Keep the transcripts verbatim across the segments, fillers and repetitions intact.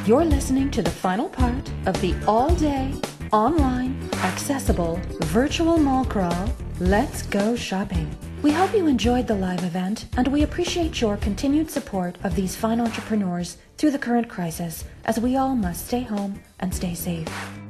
You're listening to the final part of the all-day, online, accessible, virtual mall crawl, Let's Go Shopping. We hope you enjoyed the live event, and we appreciate your continued support of these fine entrepreneurs through the current crisis, as we all must stay home and stay safe.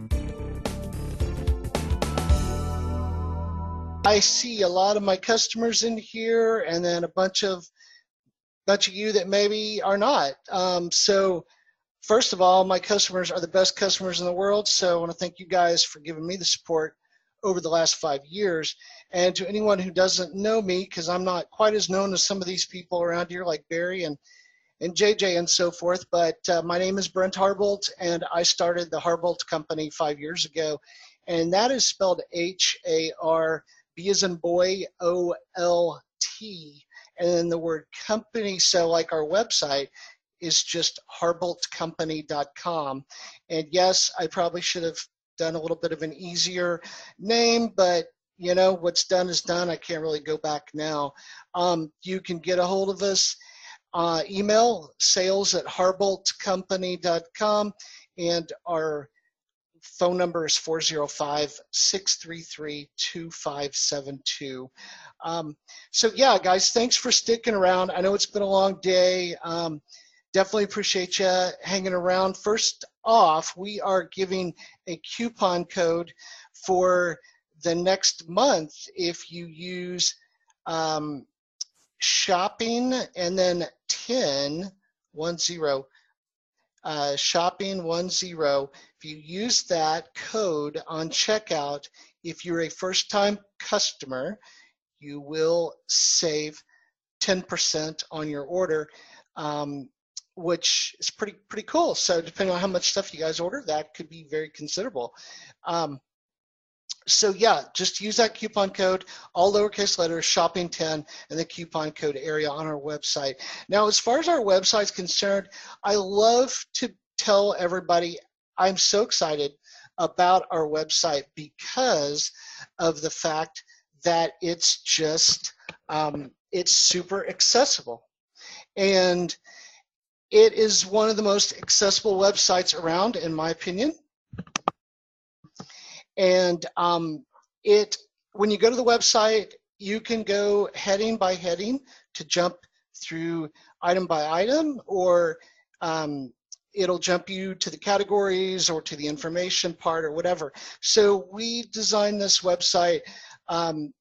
I see a lot of my customers in here, and then a bunch of bunch of you that maybe are not. Um, so first of all, my customers are the best customers in the world, so I want to thank you guys for giving me the support over the last five years. And to anyone who doesn't know me, because I'm not quite as known as some of these people around here like Barry and, and J J and so forth, but uh, my name is Brent Harbolt, and I started the Harbolt Company five years ago, and that is spelled H A R B as in boy, O L T, and then the word company, so like our website is just harbolt company dot com. And yes, I probably should have done a little bit of an easier name, but you know, what's done is done. I can't really go back now. Um, you can get a hold of us, uh, email sales at harbolt company dot com, and our phone number is four oh five, six three three, two five seven two. Um, so yeah, guys, thanks for sticking around. I know it's been a long day. Um, definitely appreciate you hanging around. First off, we are giving a coupon code for the next month if you use um, shopping and then ten, one zero, uh, shopping one zero. If you use that code on checkout, if you're a first-time customer, you will save ten percent on your order, um, which is pretty pretty cool. So depending on how much stuff you guys order, that could be very considerable. Um, so yeah, just use that coupon code, all lowercase letters, shopping ten, and the coupon code area on our website. Now, as far as our website's concerned, I love to tell everybody I'm so excited about our website because of the fact that it's just, um, it's super accessible. And it is one of the most accessible websites around, in my opinion. And um, it, when you go to the website, you can go heading by heading to jump through item by item, or um, it'll jump you to the categories or to the information part or whatever. So we designed this website um,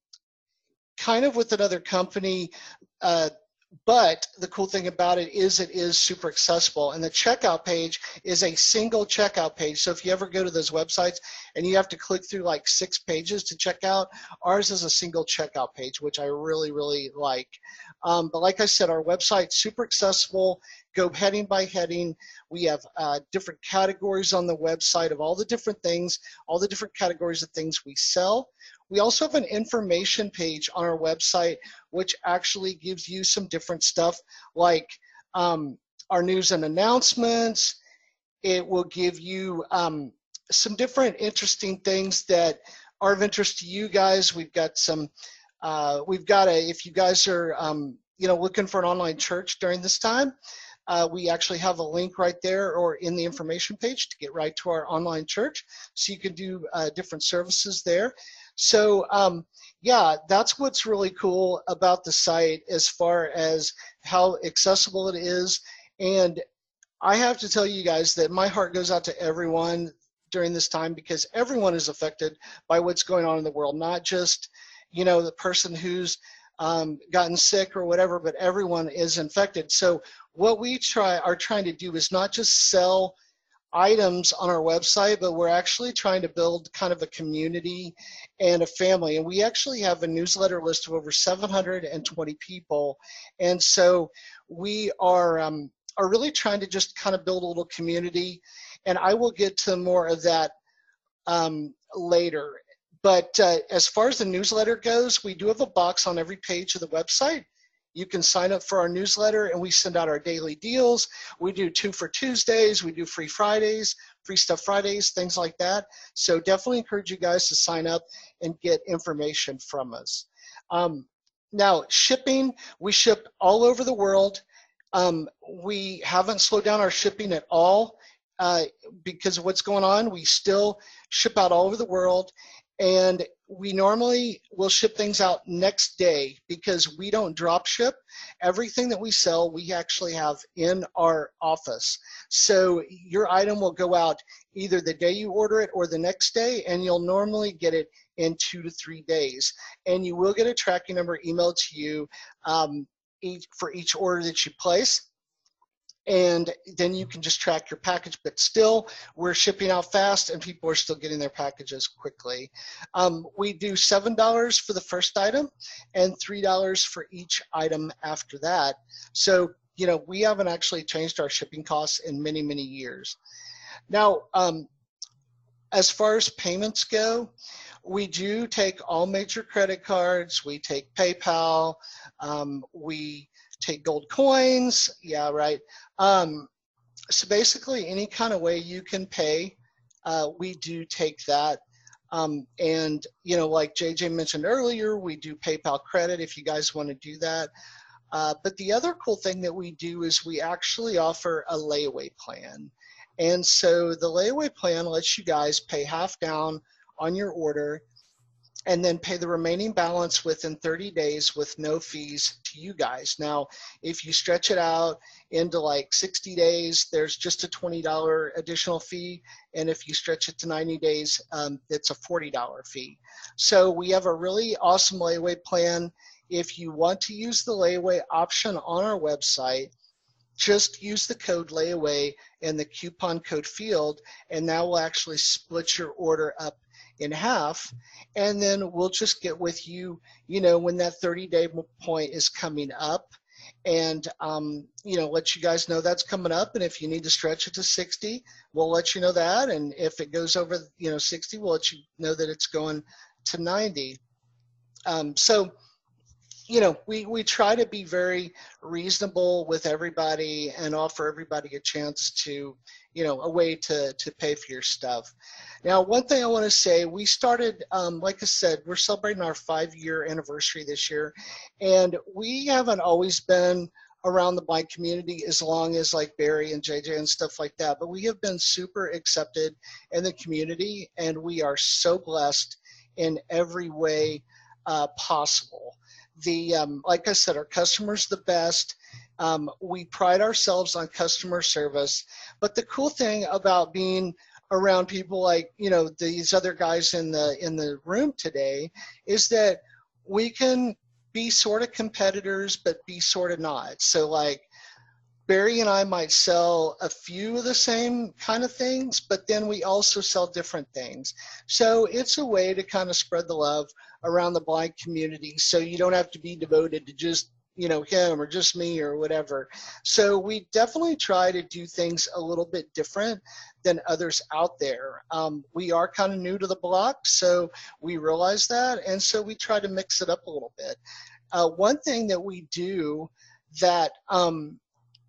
kind of with another company, uh, but the cool thing about it is it is super accessible, and the checkout page is a single checkout page. So if you ever go to those websites and you have to click through like six pages to check out, ours is a single checkout page, which I really, really like. Um, but like I said, our website's super accessible. Go heading by heading. We have uh, different categories on the website of all the different things, all the different categories of things we sell. We also have an information page on our website, which actually gives you some different stuff like um, our news and announcements. It will give you um, some different interesting things that are of interest to you guys. We've got some, uh, we've got a, if you guys are, um, you know, looking for an online church during this time, Uh, we actually have a link right there or in the information page to get right to our online church. So you can do uh, different services there. So um, yeah, that's what's really cool about the site as far as how accessible it is. And I have to tell you guys that my heart goes out to everyone during this time, because everyone is affected by what's going on in the world, not just, you know, the person who's um, gotten sick or whatever, but everyone is infected. So what we try are trying to do is not just sell items on our website, but we're actually trying to build kind of a community and a family. And we actually have a newsletter list of over seven hundred twenty people. And so we are, um, are really trying to just kind of build a little community. And I will get to more of that um, later. But uh, as far as the newsletter goes, we do have a box on every page of the website. You can sign up for our newsletter, and we send out our daily deals. We do two for Tuesdays. We do free Fridays, free stuff Fridays, things like that. So definitely encourage you guys to sign up and get information from us. Um, now, shipping, we ship all over the world. Um, we haven't slowed down our shipping at all. uh, because of what's going on, we still ship out all over the world, and we normally will ship things out next day because we don't drop ship. Everything that we sell, we actually have in our office. So your item will go out either the day you order it or the next day, and you'll normally get it in two to three days. And you will get a tracking number emailed to you um, each, for each order that you place. And then you can just track your package, but still we're shipping out fast and people are still getting their packages quickly. Um, we do seven dollars for the first item and three dollars for each item after that. So, you know, we haven't actually changed our shipping costs in many, many years. Now, um, as far as payments go, we do take all major credit cards, we take PayPal, um, we take gold coins, yeah, right. Um, so basically any kind of way you can pay, uh, we do take that. Um, and, you know, like J J mentioned earlier, we do PayPal credit if you guys want to do that. Uh, but the other cool thing that we do is we actually offer a layaway plan. And so the layaway plan lets you guys pay half down on your order and then pay the remaining balance within thirty days with no fees to you guys. Now, if you stretch it out into like sixty days, there's just a twenty dollar additional fee. And if you stretch it to ninety days, um, it's a forty dollar fee. So we have a really awesome layaway plan. If you want to use the layaway option on our website, just use the code layaway in the coupon code field, and that will actually split your order up in half, and then we'll just get with you, you know, when that thirty day point is coming up, and um, you know, let you guys know that's coming up. And if you need to stretch it to sixty, we'll let you know that. And if it goes over, you know, sixty, we'll let you know that it's going to ninety. Um, so, you know, we, we try to be very reasonable with everybody and offer everybody a chance to, you know, a way to, to pay for your stuff. Now, one thing I want to say, we started, um, like I said, we're celebrating our five year anniversary this year, and we haven't always been around the blind community as long as like Barry and J J and stuff like that, but we have been super accepted in the community, and we are so blessed in every way uh, possible. The, um, like I said, our customers the best. Um, we pride ourselves on customer service. But the cool thing about being around people like, you know, these other guys in the in the room today is that we can be sort of competitors, but be sort of not. So like Barry and I might sell a few of the same kind of things, but then we also sell different things. So it's a way to kind of spread the love around the blind community, so you don't have to be devoted to just, you know, him or just me or whatever. So we definitely try to do things a little bit different than others out there. Um, we are kind of new to the block, so we realize that, and so we try to mix it up a little bit. Uh, one thing that we do that, um,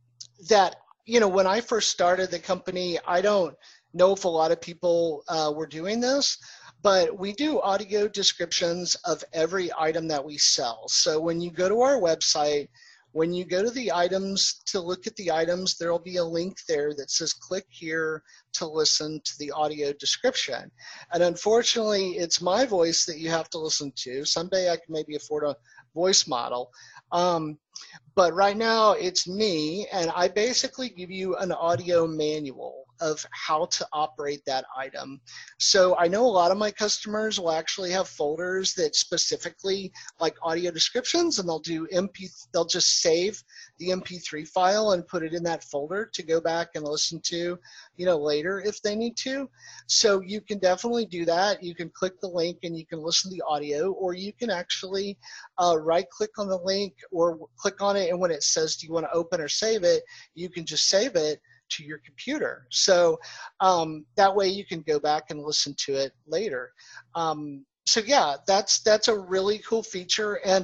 that, you know, when I first started the company, I don't know if a lot of people uh, were doing this, but we do audio descriptions of every item that we sell. So when you go to our website, when you go to the items to look at the items, there will be a link there that says click here to listen to the audio description. And unfortunately, it's my voice that you have to listen to. Someday I can maybe afford a voice model. Um, but right now it's me, and I basically give you an audio manual of how to operate that item. So I know a lot of my customers will actually have folders that specifically like audio descriptions, and they'll do M P, they'll just save the M P three file and put it in that folder to go back and listen to, you know, later if they need to. So you can definitely do that. You can click the link and you can listen to the audio, or you can actually uh, right click on the link or click on it, and when it says do you want to open or save it, you can just save it to your computer. So um, that way you can go back and listen to it later. Um, so yeah, that's that's a really cool feature, and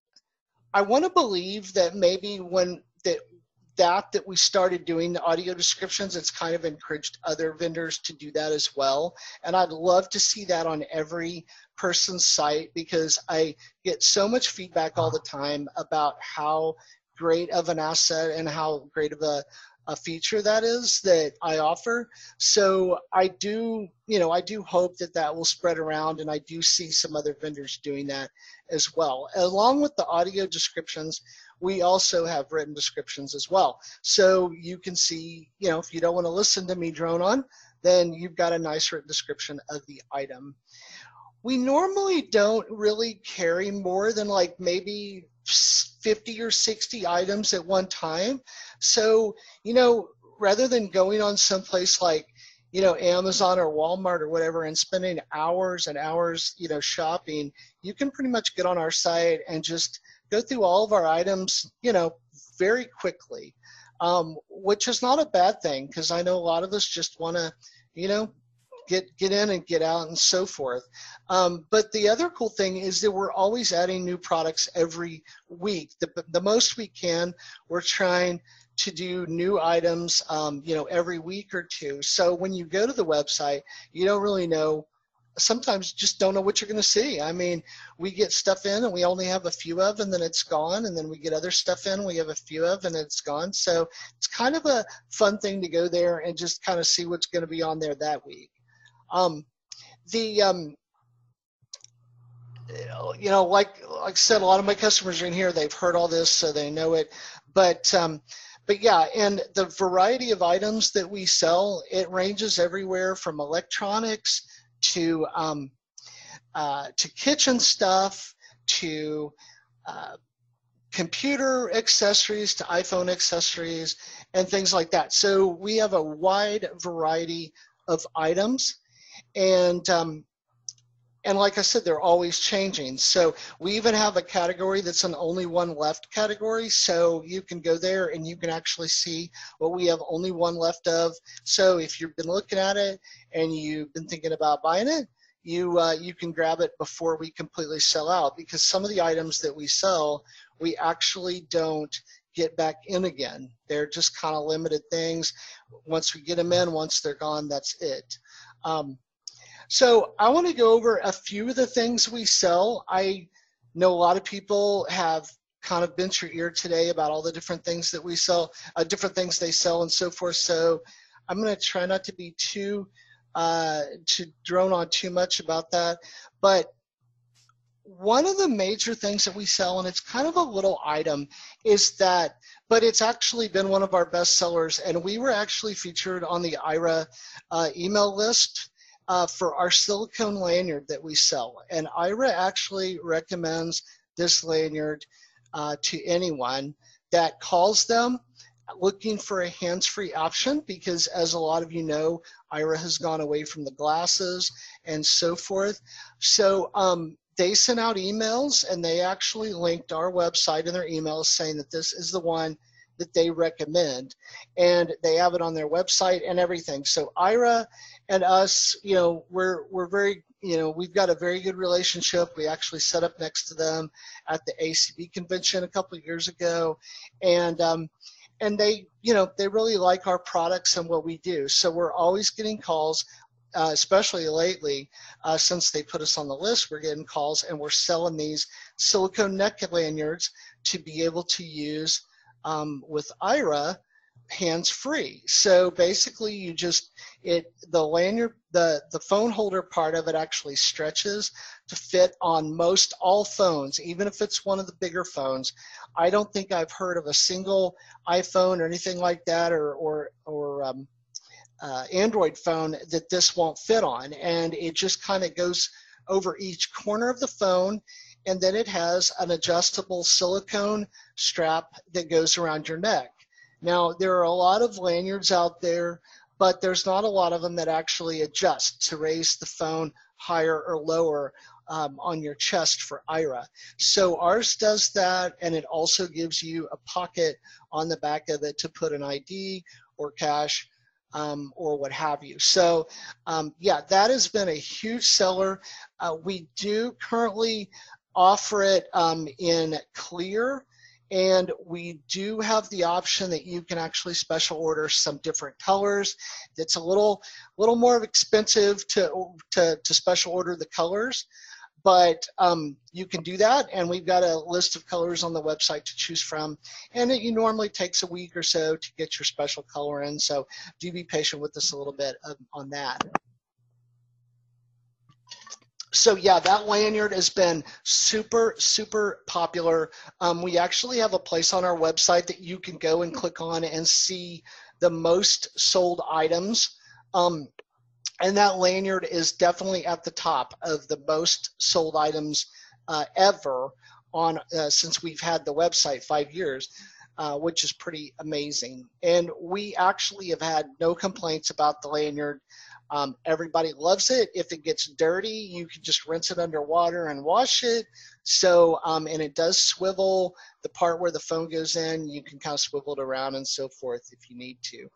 I want to believe that maybe when that that that we started doing the audio descriptions, it's kind of encouraged other vendors to do that as well. And I'd love to see that on every person's site, because I get so much feedback all the time about how great of an asset and how great of a a feature that is that I offer. So I do, you know, I do hope that that will spread around, and I do see some other vendors doing that as well. Along with the audio descriptions, we also have written descriptions as well. So you can see, you know, if you don't want to listen to me drone on, then you've got a nice written description of the item. We normally don't really carry more than like maybe fifty or sixty items at one time. So, you know, rather than going on someplace like, you know, Amazon or Walmart or whatever and spending hours and hours, you know, shopping, you can pretty much get on our site and just go through all of our items, you know, very quickly, um, which is not a bad thing, because I know a lot of us just want to, you know, get get in and get out and so forth. Um, but the other cool thing is that we're always adding new products every week. The, the most we can, we're trying to do new items, um, you know, every week or two. So when you go to the website, you don't really know, sometimes just don't know what you're going to see. I mean, we get stuff in and we only have a few of, and then it's gone. And then we get other stuff in, we have a few of, and it's gone. So it's kind of a fun thing to go there and just kind of see what's going to be on there that week. Um, the, um, you know, like, like I said, a lot of my customers are in here, they've heard all this, so they know it. But, um, but yeah, and the variety of items that we sell, it ranges everywhere from electronics to, um, uh, to kitchen stuff, to uh, computer accessories, to iPhone accessories, and things like that. So we have a wide variety of items. And um, and like I said, they're always changing. So we even have a category that's an only one left category. So you can go there and you can actually see what we have only one left of. So if you've been looking at it and you've been thinking about buying it, you uh, you can grab it before we completely sell out, because some of the items that we sell, we actually don't get back in again. They're just kind of limited things. Once we get them in, once they're gone, that's it. Um, So I want to go over a few of the things we sell. I know a lot of people have kind of bent your ear today about all the different things that we sell, uh, different things they sell and so forth. So I'm going to try not to be too, uh, to drone on too much about that. But one of the major things that we sell, and it's kind of a little item, is that, but it's actually been one of our best sellers, and we were actually featured on the I R A uh, email list Uh, for our silicone lanyard that we sell. And I R A actually recommends this lanyard uh, to anyone that calls them looking for a hands-free option, because as a lot of you know, I R A has gone away from the glasses and so forth. So um, they sent out emails, and they actually linked our website in their emails saying that this is the one that they recommend, and they have it on their website and everything. So I R A and us, you know, we're we're very, you know, we've got a very good relationship. We actually set up next to them at the A C B convention a couple of years ago, and um, and they, you know, they really like our products and what we do. So we're always getting calls, uh, especially lately, uh, since they put us on the list. We're getting calls, and we're selling these silicone neck lanyards to be able to use um, with I R A hands-free. So basically you just, it the lanyard, the, the phone holder part of it actually stretches to fit on most all phones, even if it's one of the bigger phones. I don't think I've heard of a single iPhone or anything like that, or, or, or um, uh, Android phone that this won't fit on. And it just kind of goes over each corner of the phone, and then it has an adjustable silicone strap that goes around your neck. Now, there are a lot of lanyards out there, but there's not a lot of them that actually adjust to raise the phone higher or lower um, on your chest for I R A. So ours does that, and it also gives you a pocket on the back of it to put an I D or cash um, or what have you. So um, yeah, that has been a huge seller. Uh, we do currently offer it um, in clear, and we do have the option that you can actually special order some different colors. It's a little little more expensive to, to, to special order the colors, But um, you can do that, and we've got a list of colors on the website to choose from. And it normally takes a week or so to get your special color in, so do be patient with us a little bit um, on that. So yeah, that lanyard has been super, super popular. Um, we actually have a place on our website that you can go and click on and see the most sold items. Um, and that lanyard is definitely at the top of the most sold items uh, ever on uh, since we've had the website five years, uh, which is pretty amazing. And we actually have had no complaints about the lanyard. Um, everybody loves it. If it gets dirty, you can just rinse it under water and wash it. So, um, and it does swivel. The part where the phone goes in, you can kind of swivel it around and so forth if you need to.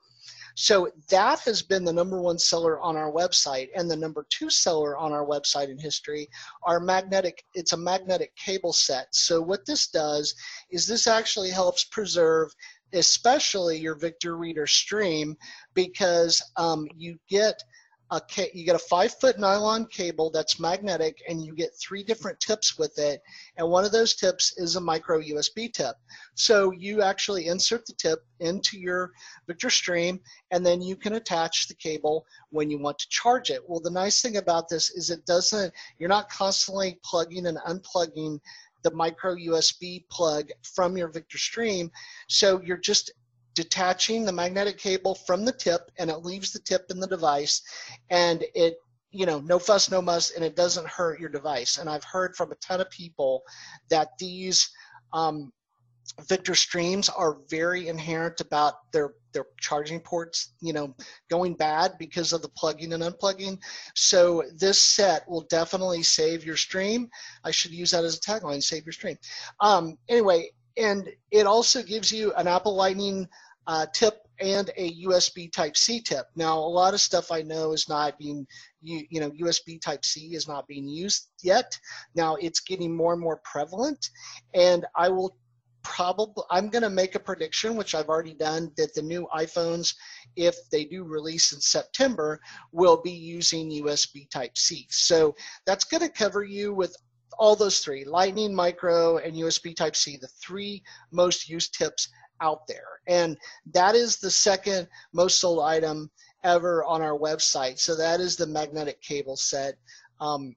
So that has been the number one seller on our website, and the number two seller on our website in history are magnetic. It's a magnetic cable set. So what this does is this actually helps preserve especially your Victor Reader Stream, because um, you get a you get a five foot nylon cable that's magnetic, and you get three different tips with it, and one of those tips is a micro U S B tip. So you actually insert the tip into your Victor Stream, and then you can attach the cable when you want to charge it. Well, the nice thing about this is it doesn't, you're not constantly plugging and unplugging the micro U S B plug from your Victor Stream, so you're just detaching the magnetic cable from the tip, and it leaves the tip in the device, and it, you know, no fuss, no muss, and it doesn't hurt your device. And I've heard from a ton of people that these um, Victor Streams are very inherent about their their charging ports, you know, going bad because of the plugging and unplugging. So this set will definitely save your stream. I should use that as a tagline: save your stream. Um, anyway, and it also gives you an Apple Lightning uh, tip and a U S B Type-C tip. Now, a lot of stuff I know is not being, you, you know, U S B Type-C is not being used yet. Now, it's getting more and more prevalent, and I will probably, I'm going to make a prediction, which I've already done, that the new iPhones, if they do release in September, will be using U S B Type-C. So that's going to cover you with all those three: Lightning, Micro, and U S B Type-C, the three most used tips out there. And that is the second most sold item ever on our website. So that is the magnetic cable set. Um,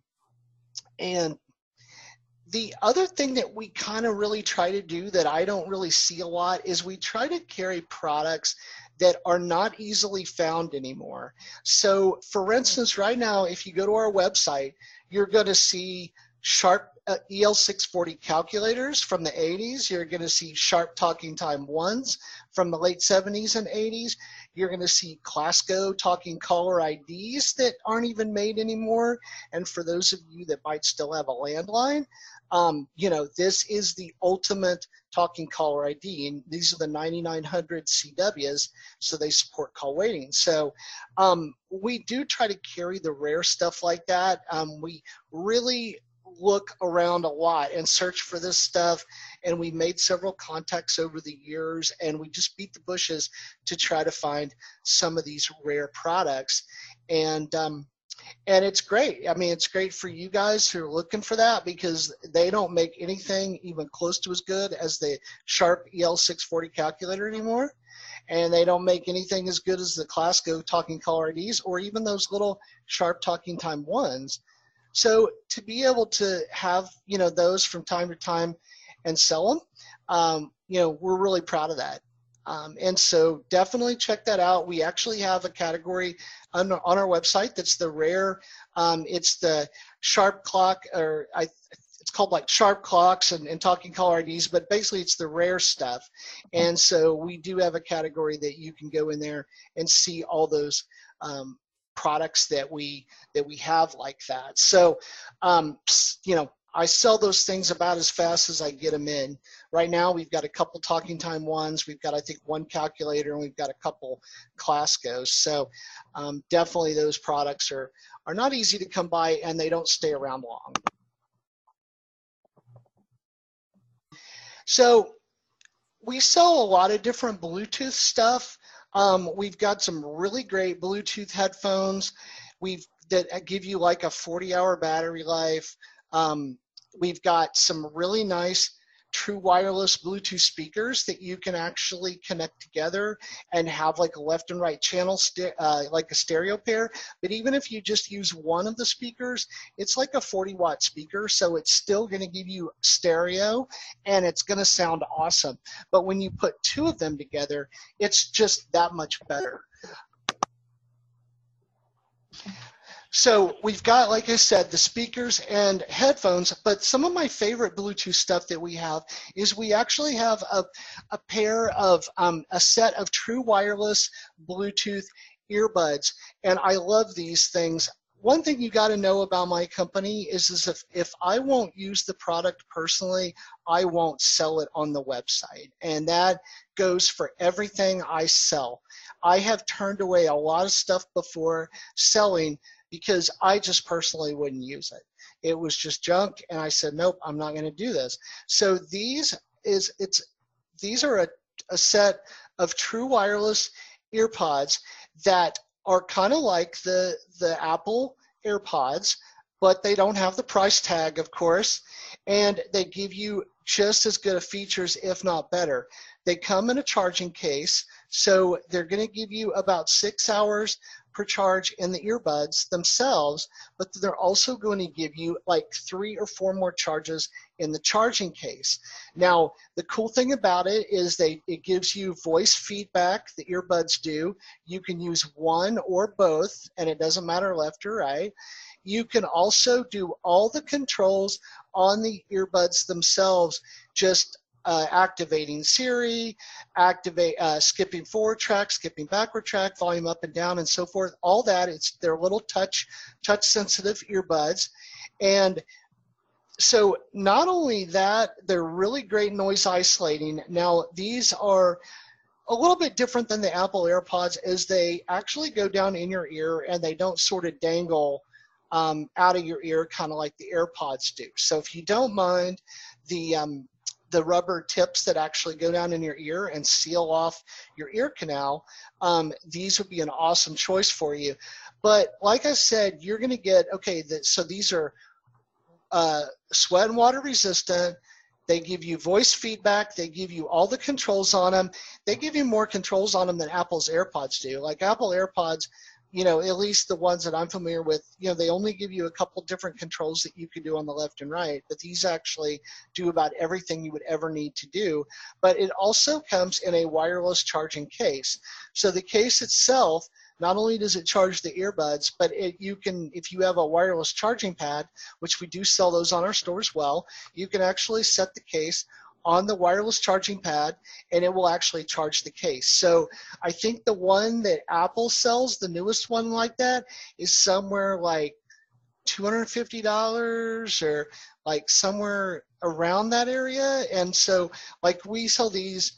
and the other thing that we kind of really try to do that I don't really see a lot is we try to carry products that are not easily found anymore. So for instance, right now, if you go to our website, you're going to see Sharp uh, E L six forty calculators from the eighties. You're going to see Sharp Talking Time ones from the late seventies and eighties. You're going to see Classico Talking Caller I Ds that aren't even made anymore. And for those of you that might still have a landline, um, you know, this is the ultimate talking caller I D. And these are the ninety-nine hundred C Ws, so they support call waiting. So um, we do try to carry the rare stuff like that. Um, we really look around a lot and search for this stuff, and we made several contacts over the years, and we just beat the bushes to try to find some of these rare products. And um, and it's great. I mean, it's great for you guys who are looking for that, because they don't make anything even close to as good as the Sharp E L six forty calculator anymore, and they don't make anything as good as the Classico Talking Caller I Ds or even those little Sharp Talking Time ones. So to be able to have, you know, those from time to time and sell them, um, you know, we're really proud of that. Um, and so definitely check that out. We actually have a category on, on our website that's the rare. Um, it's the Sharp clock, or I, it's called like Sharp clocks and, and Talking Caller I Ds, but basically it's the rare stuff. And so we do have a category that you can go in there and see all those um, products that we that we have like that. So um, you know, I sell those things about as fast as I get them in. Right now we've got a couple Talking Time ones, we've got I think one calculator, and we've got a couple Classicos. So um, definitely those products are are not easy to come by, and they don't stay around long. So we sell a lot of different Bluetooth stuff. Um, we've got some really great Bluetooth headphones. We've that give you like a forty hour battery life. Um, we've got some really nice true wireless Bluetooth speakers that you can actually connect together and have like a left and right channel, uh, like a stereo pair. But even if you just use one of the speakers, it's like a forty watt speaker, so it's still going to give you stereo and it's going to sound awesome. But when you put two of them together, it's just that much better. So we've got, like I said, the speakers and headphones, but some of my favorite Bluetooth stuff that we have is we actually have a, a pair of, um, a set of true wireless Bluetooth earbuds, and I love these things. One thing you got to know about my company is, is if, if I won't use the product personally, I won't sell it on the website, and that goes for everything I sell. I have turned away a lot of stuff before selling because I just personally wouldn't use it. It was just junk, and I said, nope, I'm not going to do this. So these is it's these are a, a set of true wireless earpods that are kind of like the the Apple AirPods, but they don't have the price tag, of course, and they give you just as good of features, if not better. They come in a charging case, so they're going to give you about six hours per charge in the earbuds themselves, but they're also going to give you like three or four more charges in the charging case. Now, the cool thing about it is they it gives you voice feedback, the earbuds do. You can use one or both, and it doesn't matter left or right. You can also do all the controls on the earbuds themselves, just Uh, activating Siri, activate, uh, skipping forward track, skipping backward track, volume up and down, and so forth. All that, it's their little touch, touch-sensitive earbuds. And so not only that, they're really great noise isolating. Now, these are a little bit different than the Apple AirPods, as they actually go down in your ear and they don't sort of dangle um, out of your ear, kind of like the AirPods do. So if you don't mind the um, the rubber tips that actually go down in your ear and seal off your ear canal, um, these would be an awesome choice for you. But like I said, you're going to get, okay, the, so these are uh, sweat and water resistant. They give you voice feedback. They give you all the controls on them. They give you more controls on them than Apple's AirPods do. Like Apple AirPods, you know, at least the ones that I'm familiar with, you know, they only give you a couple different controls that you can do on the left and right, but these actually do about everything you would ever need to do. But it also comes in a wireless charging case. So the case itself, not only does it charge the earbuds, but it, you can, if you have a wireless charging pad, which we do sell those on our store as well, you can actually set the case on the wireless charging pad, and it will actually charge the case. So I think the one that Apple sells, the newest one like that, is somewhere like two hundred fifty dollars or like somewhere around that area. And so like we sell these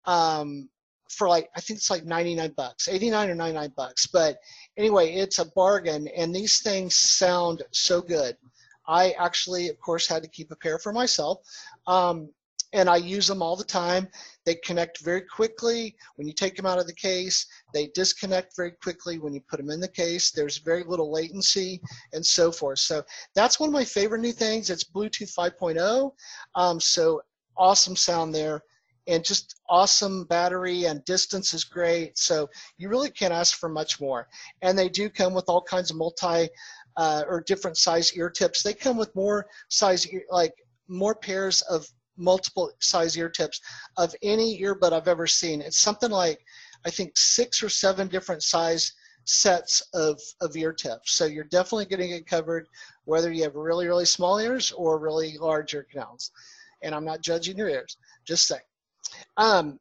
um, for like, I think it's like ninety-nine bucks, eighty-nine or ninety-nine bucks. But anyway, it's a bargain, and these things sound so good. I actually, of course, had to keep a pair for myself. Um, and I use them all the time. They connect very quickly when you take them out of the case. They disconnect very quickly when you put them in the case. There's very little latency and so forth. So that's one of my favorite new things. It's Bluetooth five point oh. Um, so awesome sound there, and just awesome battery, and distance is great. So you really can't ask for much more. And they do come with all kinds of multi uh, or different size ear tips. They come with more size, ear, like more pairs of multiple size ear tips of any earbud I've ever seen. It's something like, I think, six or seven different size sets of, of ear tips. So you're definitely going to get covered whether you have really, really small ears or really large ear canals. And I'm not judging your ears, just saying. Um,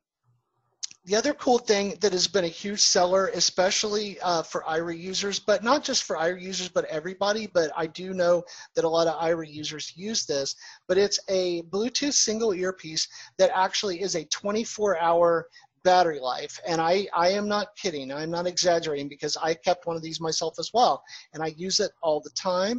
the other cool thing that has been a huge seller, especially uh, for I R A users, but not just for I R A users, but everybody, but I do know that a lot of I R A users use this, but it's a Bluetooth single earpiece that actually is a twenty-four hour battery life. And I, I am not kidding. I'm not exaggerating, because I kept one of these myself as well, and I use it all the time.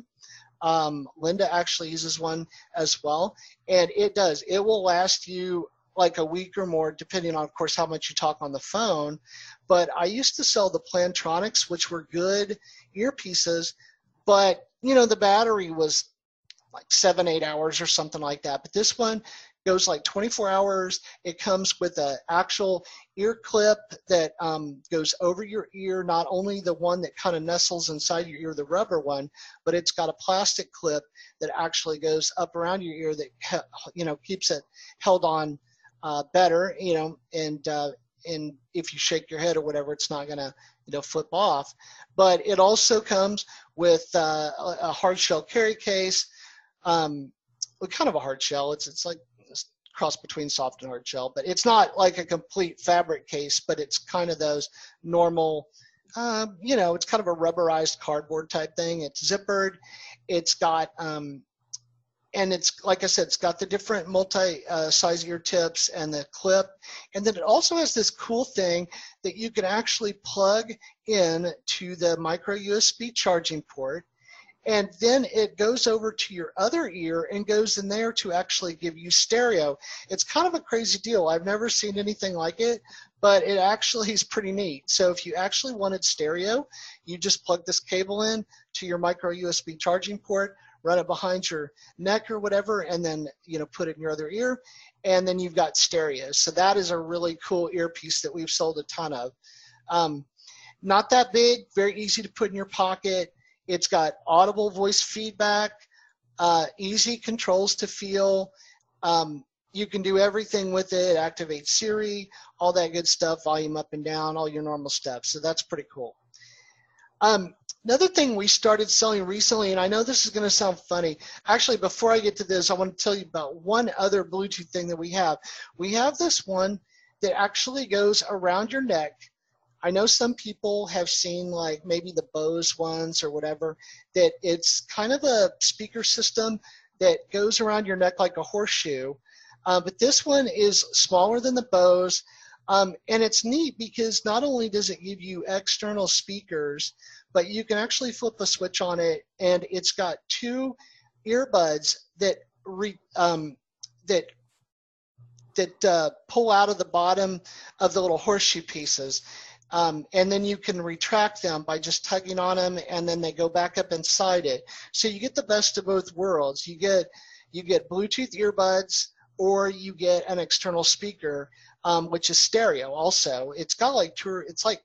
Um, Linda actually uses one as well, and it does. It will last you like a week or more, depending on, of course, how much you talk on the phone. But I used to sell the Plantronics, which were good earpieces, but, you know, the battery was like seven, eight hours or something like that. But this one goes like twenty-four hours. It comes with an actual ear clip that um, goes over your ear, not only the one that kind of nestles inside your ear, the rubber one, but it's got a plastic clip that actually goes up around your ear that, you know, keeps it held on uh, better, you know, and, uh, and if you shake your head or whatever, it's not going to, you know, flip off. But it also comes with uh, a hard shell carry case, um, kind of a hard shell. It's, it's like, cross between soft and hard shell, but it's not like a complete fabric case, but it's kind of those normal, um, you know, it's kind of a rubberized cardboard type thing. It's zippered. It's got, um, and it's, like I said, it's got the different multi-size uh, ear tips and the clip. And then it also has this cool thing that you can actually plug in to the micro U S B charging port. And then it goes over to your other ear and goes in there to actually give you stereo. It's kind of a crazy deal. I've never seen anything like it, but it actually is pretty neat. So if you actually wanted stereo, you just plug this cable in to your micro U S B charging port, run it behind your neck or whatever, and then, you know, put it in your other ear, and then you've got stereo. So that is a really cool earpiece that we've sold a ton of. Um, not that big, very easy to put in your pocket. It's got audible voice feedback, uh, easy controls to feel. Um, you can do everything with it, activate Siri, all that good stuff, volume up and down, all your normal stuff. So that's pretty cool. Um, another thing we started selling recently, and I know this is going to sound funny. Actually, before I get to this, I want to tell you about one other Bluetooth thing that we have. We have this one that actually goes around your neck. I know some people have seen like maybe the Bose ones or whatever, that it's kind of a speaker system that goes around your neck like a horseshoe. Uh, but this one is smaller than the Bose. Um, and it's neat because not only does it give you external speakers, but you can actually flip a switch on it, and it's got two earbuds that re, um, that that uh, pull out of the bottom of the little horseshoe pieces. Um, and then you can retract them by just tugging on them, and then they go back up inside it. So you get the best of both worlds. You get you get Bluetooth earbuds, or you get an external speaker, um, which is stereo. Also, it's got like two. It's like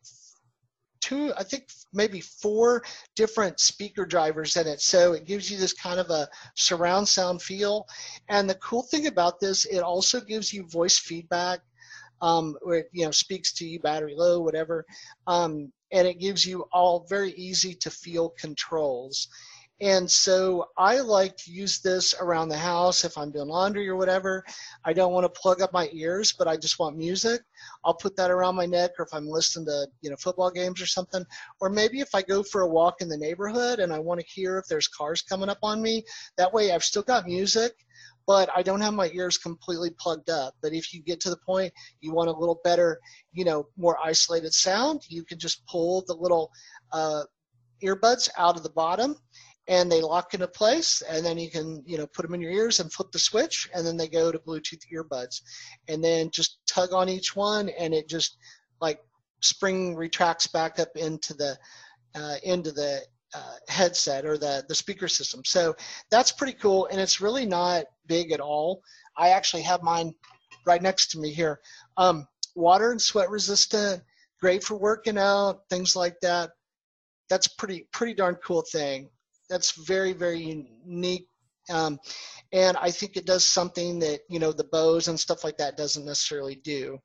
two. I think maybe four different speaker drivers in it. So it gives you this kind of a surround sound feel. And the cool thing about this, it also gives you voice feedback. Um, where it, you know, speaks to you, battery low, whatever, um, and it gives you all very easy to feel controls. And so I like to use this around the house if I'm doing laundry or whatever. I don't want to plug up my ears, but I just want music. I'll put that around my neck, or if I'm listening to, you know, football games or something, or maybe if I go for a walk in the neighborhood and I want to hear if there's cars coming up on me. That way I've still got music, but I don't have my ears completely plugged up. But if you get to the point you want a little better, you know, more isolated sound, you can just pull the little uh, earbuds out of the bottom, and they lock into place, and then you can, you know, put them in your ears and flip the switch, and then they go to Bluetooth earbuds. And then just tug on each one, and it just like spring retracts back up into the uh, into the uh, headset or the, the speaker system. So that's pretty cool, and it's really not big at all. I actually have mine right next to me here. Um, water and sweat resistant, great for working out, things like that. That's pretty pretty darn cool thing. That's very, very unique. Um, and I think it does something that, you know, the Bose and stuff like that doesn't necessarily do.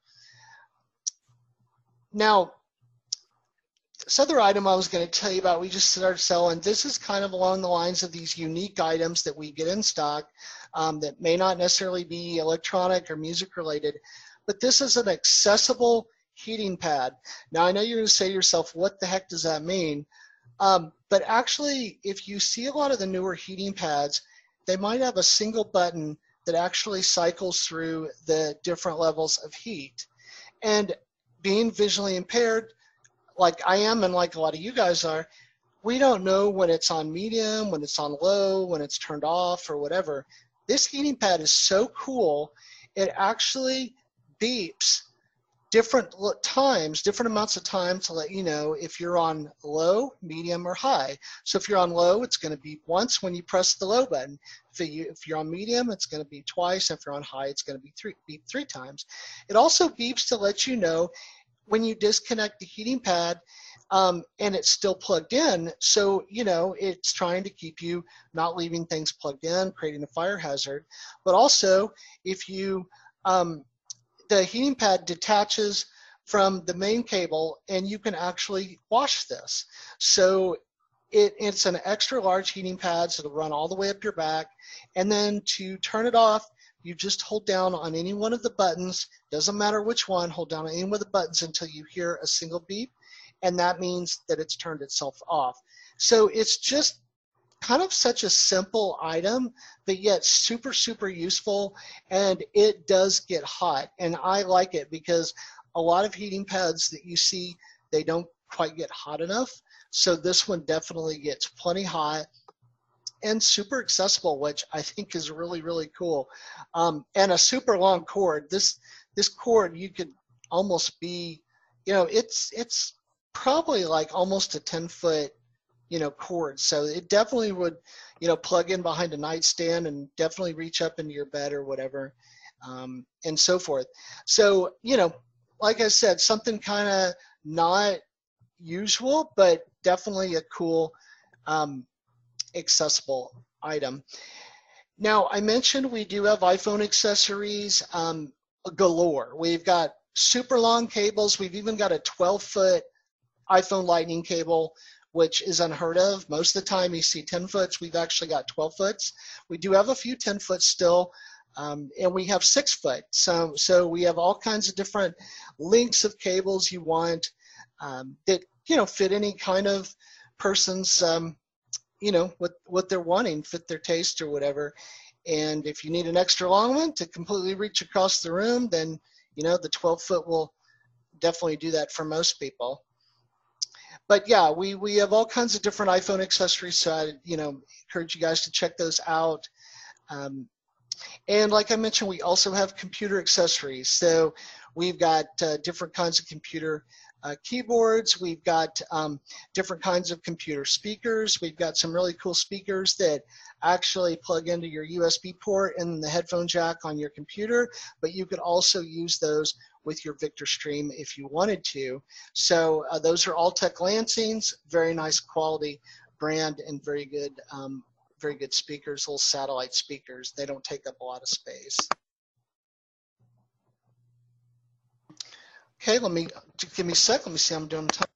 Now, this other item I was going to tell you about, we just started selling. This is kind of along the lines of these unique items that we get in stock um, that may not necessarily be electronic or music related, but this is an accessible heating pad. Now, I know you're going to say to yourself, what the heck does that mean? Um, but actually, if you see a lot of the newer heating pads, they might have a single button that actually cycles through the different levels of heat. And being visually impaired, like I am and like a lot of you guys are, we don't know when it's on medium, when it's on low, when it's turned off or whatever. This heating pad is so cool, it actually beeps different times, different amounts of time to let you know if you're on low, medium, or high. So if you're on low, it's going to beep once when you press the low button. If, you, if you're on medium, it's going to beep twice. If you're on high, it's going to be three, beep three times. It also beeps to let you know when you disconnect the heating pad um, and it's still plugged in. So, you know, it's trying to keep you not leaving things plugged in, creating a fire hazard. But also, if you, um, the heating pad detaches from the main cable and you can actually wash this. So it, it's an extra large heating pad, so it'll run all the way up your back. And then to turn it off, you just hold down on any one of the buttons, doesn't matter which one, hold down on any one of the buttons until you hear a single beep, and that means that it's turned itself off. So it's just kind of such a simple item, but yet super, super useful, and it does get hot. And I like it because a lot of heating pads that you see, they don't quite get hot enough. So this one definitely gets plenty hot and super accessible, which I think is really, really cool. Um, and a super long cord. This this cord, you could almost be, you know, it's it's probably like almost a ten foot, you know, cord. So it definitely would, you know, plug in behind a nightstand and definitely reach up into your bed or whatever, um, and so forth. So, you know, like I said, something kind of not usual, but definitely a cool, um, accessible item. Now, I mentioned we do have iPhone accessories um, galore. We've got super long cables. We've even got a twelve foot iPhone Lightning cable, which is unheard of. Most of the time you see ten foots. We've actually got twelve foots. We do have a few ten foots still, um, and we have six foot. So, so we have all kinds of different lengths of cables you want um, that, you know, fit any kind of person's, um, you know, what, what they're wanting, fit their taste or whatever. And if you need an extra long one to completely reach across the room, then, you know, the twelve foot will definitely do that for most people. But yeah, we, we have all kinds of different iPhone accessories, so I, you know, encourage you guys to check those out. Um, and like I mentioned, we also have computer accessories. So we've got uh, different kinds of computer uh, keyboards. We've got um, different kinds of computer speakers. We've got some really cool speakers that actually plug into your U S B port and the headphone jack on your computer, but you could also use those with your VictorStream if you wanted to. So uh, those are Altec Lansings, very nice quality brand and very good, um, very good speakers, little satellite speakers. They don't take up a lot of space. Okay, let me, give me a sec, let me see how I'm doing time.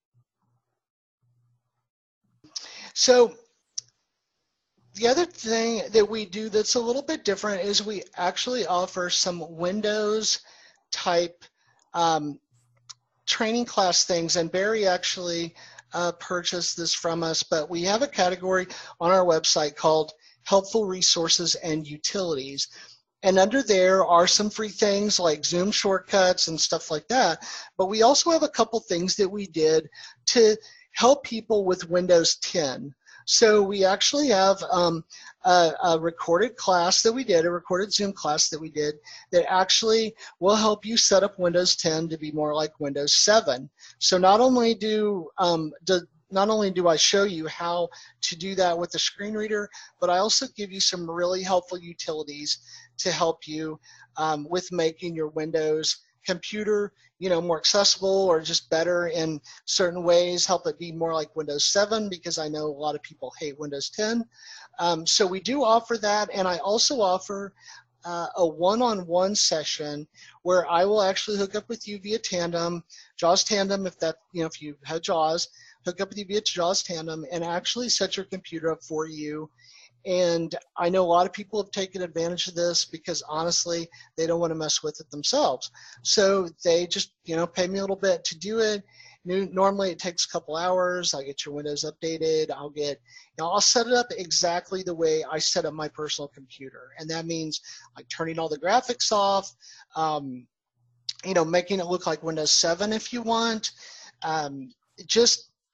So the other thing that we do that's a little bit different is we actually offer some Windows type um, training class things, and Barry actually uh, purchased this from us, but we have a category on our website called Helpful Resources and Utilities. And under there are some free things like Zoom shortcuts and stuff like that, but we also have a couple things that we did to help people with Windows ten. So we actually have um, a, a recorded class that we did, a recorded Zoom class that we did that actually will help you set up Windows ten to be more like Windows seven. So not only do, um, do not only do I show you how to do that with the screen reader, but I also give you some really helpful utilities to help you um, with making your Windows computer, you know, more accessible or just better in certain ways, help it be more like Windows seven, because I know a lot of people hate Windows ten. Um, so we do offer that, and I also offer uh, a one-on-one session where I will actually hook up with you via Tandem, JAWS Tandem, if that, you know, if you have JAWS, hook up with you via JAWS Tandem and actually set your computer up for you. And I know a lot of people have taken advantage of this because honestly, they don't want to mess with it themselves. So they just, you know, pay me a little bit to do it. Normally it takes a couple hours. I'll get your Windows updated. I'll get, you know, I'll set it up exactly the way I set up my personal computer. And that means like turning all the graphics off, um, you know, making it look like Windows seven if you want. Um, just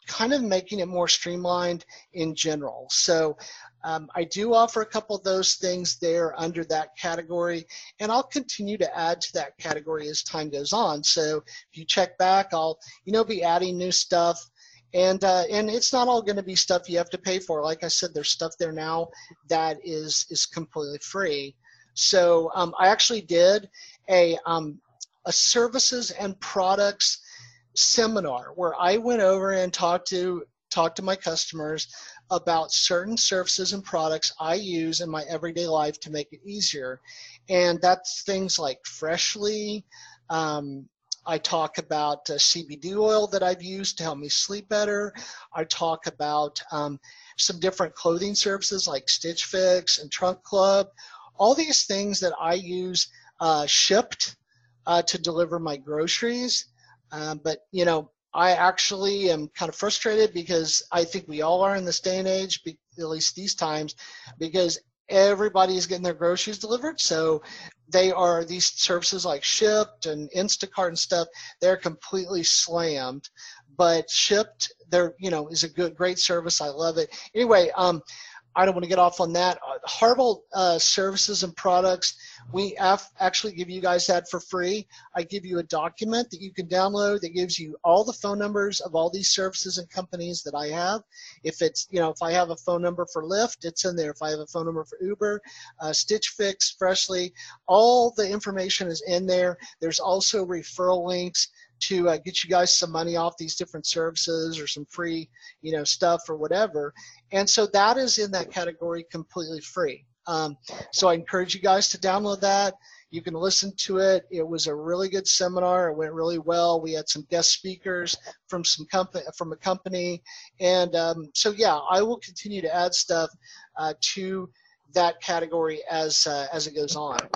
kind of making it more streamlined in general. So um, I do offer a couple of those things there under that category, and I'll continue to add to that category as time goes on. So if you check back, I'll, you know, be adding new stuff. And, uh, and it's not all going to be stuff you have to pay for. Like I said, there's stuff there now that is, is completely free. So um, I actually did a, um, a services and products seminar where I went over and talked to, talked to my customers about certain services and products I use in my everyday life to make it easier. And that's things like Freshly. Um, I talk about uh, C B D oil that I've used to help me sleep better. I talk about um, some different clothing services like Stitch Fix and Trunk Club. All these things that I use uh, shipped uh, to deliver my groceries. Um, but, you know, I actually am kind of frustrated because I think we all are in this day and age, be, at least these times, because everybody's getting their groceries delivered. So they are, these services like Shipt and Instacart and stuff, they're completely slammed. But Shipt, they're, you know, is a good, great service. I love it. Anyway, um, I don't want to get off on that. Uh, Harvel uh, services and products, we af- actually give you guys that for free. I give you a document that you can download that gives you all the phone numbers of all these services and companies that I have. If it's, you know, if I have a phone number for Lyft, it's in there. If I have a phone number for Uber, uh, Stitch Fix, Freshly, all the information is in there. There's also referral links to uh, get you guys some money off these different services or some free, you know, stuff or whatever. And so that is in that category completely free. Um, so I encourage you guys to download that. You can listen to it. It was a really good seminar. It went really well. We had some guest speakers from some company, from a company. And um, so, yeah, I will continue to add stuff uh, to that category as, uh, as it goes on.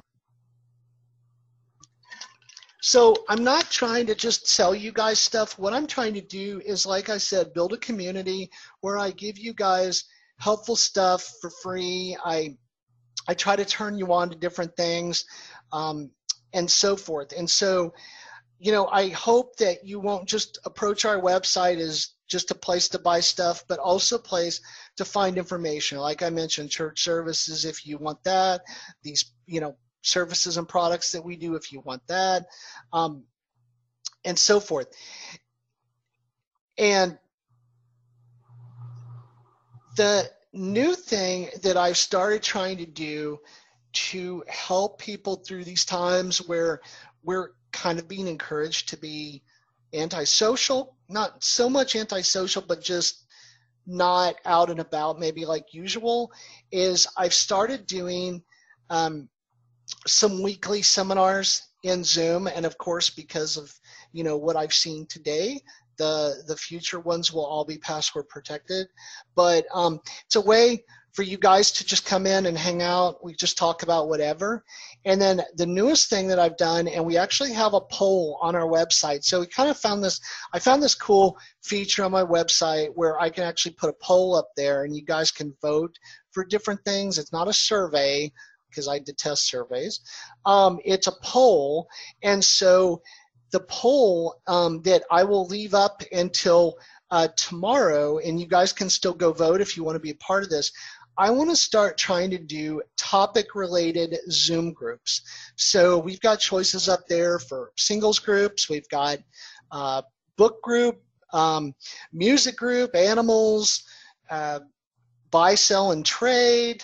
So I'm not trying to just sell you guys stuff. What I'm trying to do is, like I said, build a community where I give you guys helpful stuff for free. I I try to turn you on to different things um, and so forth. And so, you know, I hope that you won't just approach our website as just a place to buy stuff, but also a place to find information. Like I mentioned, church services, if you want that, these, you know, services and products that we do if you want that, um, and so forth. And the new thing that I've started trying to do to help people through these times where we're kind of being encouraged to be antisocial, not so much antisocial, but just not out and about maybe like usual, is I've started doing um, some weekly seminars in Zoom. And of course, because of, you know, what I've seen today, the, the future ones will all be password protected. But um, it's a way for you guys to just come in and hang out. We just talk about whatever. And then the newest thing that I've done, and we actually have a poll on our website. So we kind of found this, I found this cool feature on my website where I can actually put a poll up there and you guys can vote for different things. It's not a survey, because I detest surveys. Um, it's a poll, and so the poll um, that I will leave up until uh, tomorrow, and you guys can still go vote if you want to be a part of this. I want to start trying to do topic-related Zoom groups. So we've got choices up there for singles groups. We've got uh, book group, um, music group, animals, uh, buy, sell, and trade.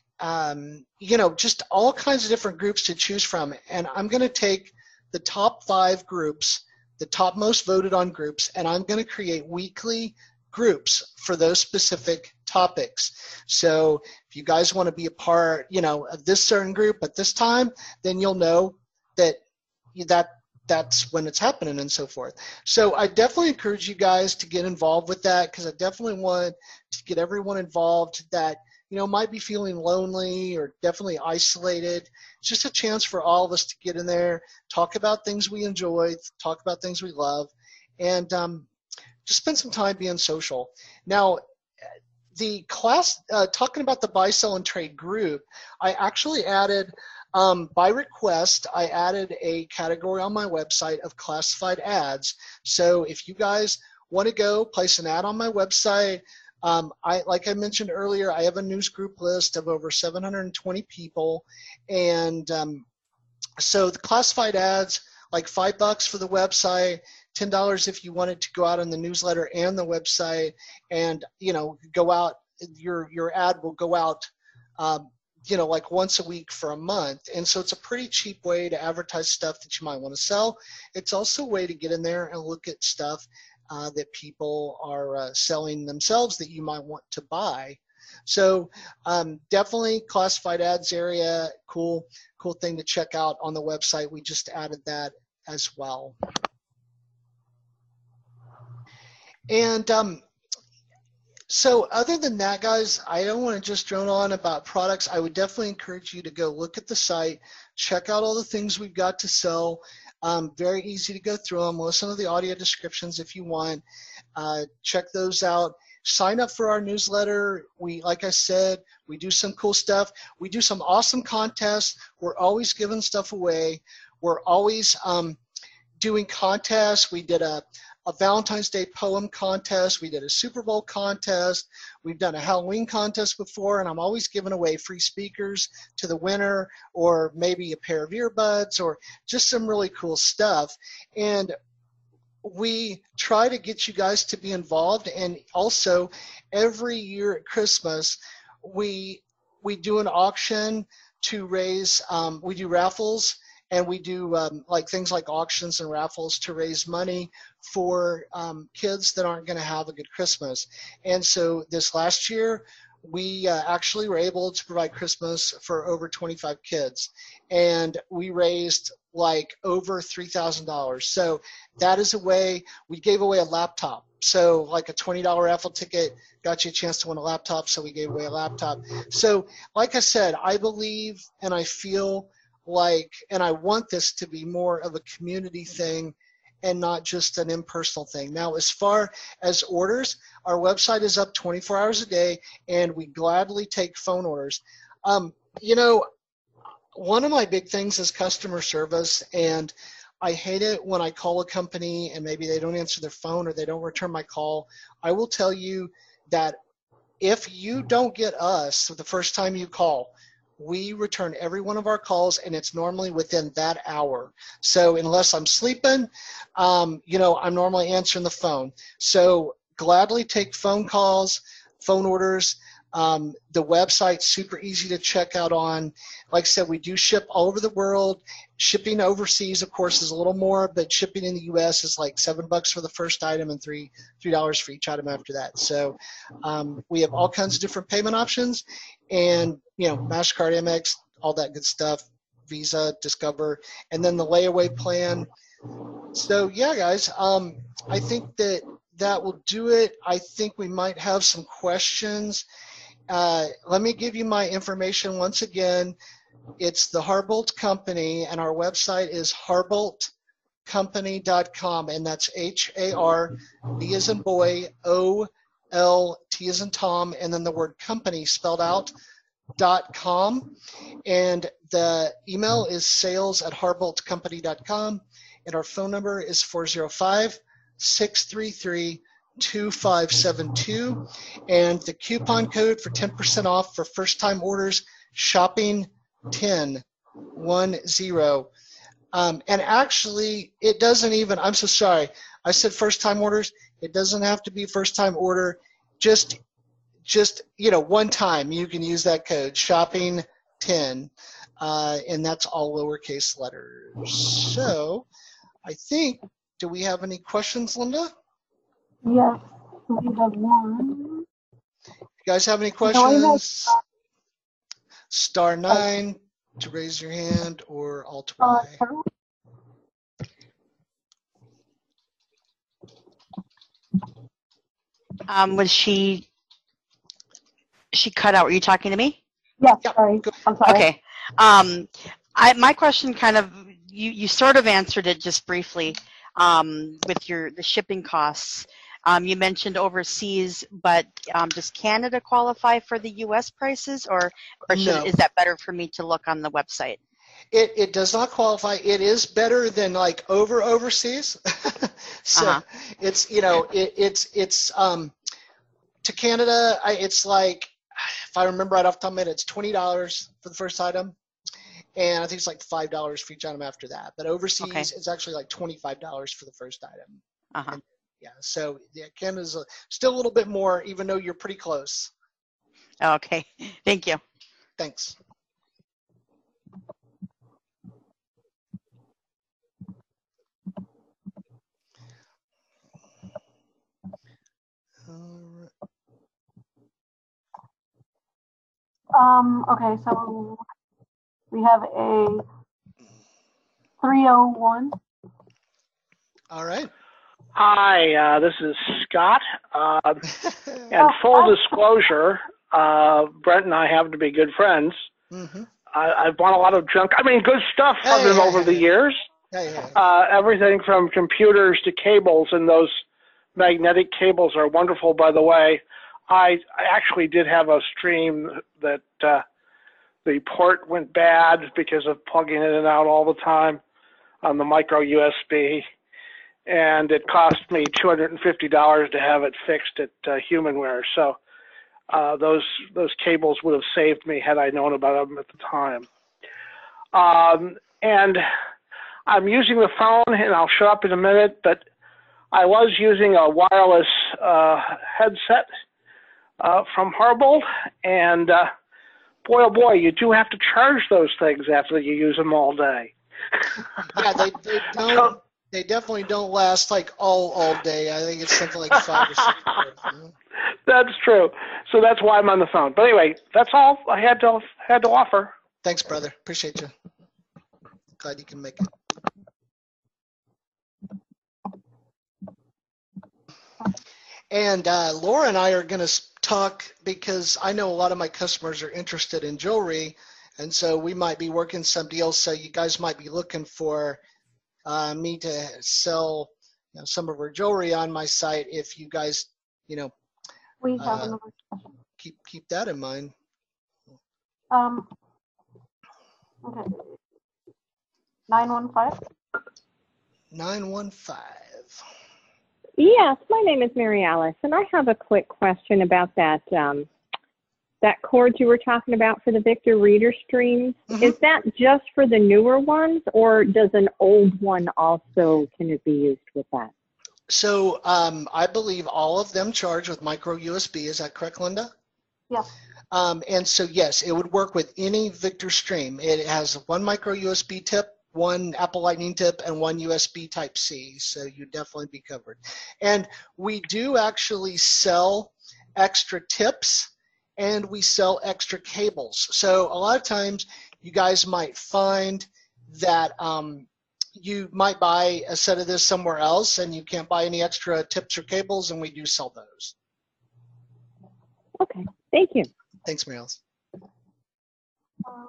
Um, you know, just all kinds of different groups to choose from. And I'm going to take the top five groups, the top most voted on groups, and I'm going to create weekly groups for those specific topics. So if you guys want to be a part, you know, of this certain group at this time, then you'll know that that that's when it's happening and so forth. So I definitely encourage you guys to get involved with that, because I definitely want to get everyone involved that, you know, might be feeling lonely or definitely isolated. It's just a chance for all of us to get in there, talk about things we enjoy, talk about things we love, and um, just spend some time being social. Now, the class, uh, talking about the buy, sell, and trade group, I actually added, um, by request, I added a category on my website of classified ads. So if you guys want to go, place an ad on my website. Um, I, like I mentioned earlier, I have a news group list of over seven hundred twenty people. And um, so the classified ads, like five bucks for the website, ten dollars if you wanted to go out on the newsletter and the website, and, you know, go out, your, your ad will go out, um, you know, like once a week for a month. And so it's a pretty cheap way to advertise stuff that you might want to sell. It's also a way to get in there and look at stuff uh, that people are uh, selling themselves that you might want to buy. So um, definitely classified ads area, cool, cool thing to check out on the website. We just added that as well. And um, so other than that, guys, I don't want to just drone on about products. I would definitely encourage you to go look at the site, check out all the things we've got to sell. Um, very easy to go through them. Listen to the audio descriptions if you want. Uh, check those out. Sign up for our newsletter. We, like I said, we do some cool stuff. We do some awesome contests. We're always giving stuff away. We're always um, doing contests. We did a a Valentine's Day poem contest. We did a Super Bowl contest. We've done a Halloween contest before, and I'm always giving away free speakers to the winner, or maybe a pair of earbuds, or just some really cool stuff. And we try to get you guys to be involved. And also every year at Christmas, we, we do an auction to raise, um, we do raffles. And we do um, like things like auctions and raffles to raise money for um, kids that aren't going to have a good Christmas. And so this last year, we uh, actually were able to provide Christmas for over twenty-five kids. And we raised like over three thousand dollars. So that is a way. We gave away a laptop. So like a twenty dollar raffle ticket got you a chance to win a laptop, so we gave away a laptop. So like I said, I believe and I feel like, and I want this to be more of a community thing and not just an impersonal thing. Now, as far as orders, our website is up twenty-four hours a day, and we gladly take phone orders. Um, you know, one of my big things is customer service, and I hate it when I call a company and maybe they don't answer their phone or they don't return my call. I will tell you that if you don't get us the first time you call, we return every one of our calls, and it's normally within that hour. So unless I'm sleeping, um, you know, I'm normally answering the phone. So gladly take phone calls, phone orders. Um, the website's super easy to check out on. Like I said, we do ship all over the world. Shipping overseas, of course, is a little more, but shipping in the U S is like seven bucks for the first item and three three dollars for each item after that. So um, we have all kinds of different payment options, and you know, MasterCard, Amex, all that good stuff, Visa, Discover, and then the layaway plan. So yeah, guys, um, I think that that will do it. I think we might have some questions. Uh, let me give you my information once again. It's the Harbolt Company, and our website is harbolt company dot com, and that's H A R B as in boy, O L T as in Tom, and then the word company spelled out, dot com. And the email is sales at harbolt company dot com, and our phone number is four zero five, six three three, two five seven two, and the coupon code for ten percent off for first time orders, shopping ten, one zero. Um, and actually, it doesn't even, I'm so sorry, I said first time orders. It doesn't have to be first time order. Just, just you know, one time you can use that code, shopping ten, uh, and that's all lowercase letters. So I think, do we have any questions, Linda? Yes, we have one. You guys have any questions? Star nine to raise your hand, or Alt Y. Um, was she, she cut out? Were you talking to me? Yes, sorry. I'm sorry. Okay. Um, I, my question kind of, you, you sort of answered it just briefly um, with your the shipping costs. Um, you mentioned overseas, but um, does Canada qualify for the U S prices, or, or should, No. is that better for me to look on the website? It it does not qualify. It is better than like over overseas. So Uh-huh. it's you know it, it's it's um to Canada. I, it's like if I remember right off the top of my head, it's twenty dollars for the first item, and I think it's like five dollars for each item after that. But overseas, Okay. it's actually like twenty five dollars for the first item. Uh-huh. And, yeah. So yeah, Canada's a, still a little bit more, even though you're pretty close. Okay. Thank you. Thanks. Alright. Um, okay, so we have a three oh one. All right. Hi, uh, this is Scott. Uh, and Oh, full hi. disclosure, uh, Brent and I happen to be good friends. Mm-hmm. I, I've bought a lot of junk, I mean, good stuff from Hey, him hey, over hey, the hey. years. Hey, hey. Uh, everything from computers to cables, and those magnetic cables are wonderful, by the way. I, I actually did have a stream that uh, the port went bad because of plugging it in and out all the time on the micro U S B. And it cost me two hundred fifty dollars to have it fixed at uh, Humanware. So uh, those those cables would have saved me had I known about them at the time. Um, and I'm using the phone, and I'll show up in a minute, but I was using a wireless uh, headset uh, from Harbol, and uh, boy, oh boy, you do have to charge those things after you use them all day. Yeah, they, they don't. They definitely don't last like all all day. I think it's something like five or six hours. You know? That's true. So that's why I'm on the phone. But anyway, that's all I had to had to offer. Thanks, brother. Appreciate you. Glad you can make it. And uh, Laura and I are going to talk because I know a lot of my customers are interested in jewelry, and so we might be working some deals. So you guys might be looking for uh, me to sell you know, some of our jewelry on my site. If you guys, you know, We have uh, another question. keep keep that in mind. Um, okay. nine one five. nine one five. Yes, my name is Mary Alice, and I have a quick question about that um, that cord you were talking about for the Victor Reader Stream. Mhm. Is that just for the newer ones, or does an old one also, can it be used with that? So um, I believe all of them charge with micro U S B. Is that correct, Linda? Yes. Um, and so yes, it would work with any Victor Stream. It has one micro U S B tip, one Apple Lightning tip, and one U S B Type C. So you'd definitely be covered. And we do actually sell extra tips, and we sell extra cables. So a lot of times you guys might find that um, you might buy a set of this somewhere else and you can't buy any extra tips or cables, and we do sell those. Okay, thank you. Thanks, Mary Alice. Um,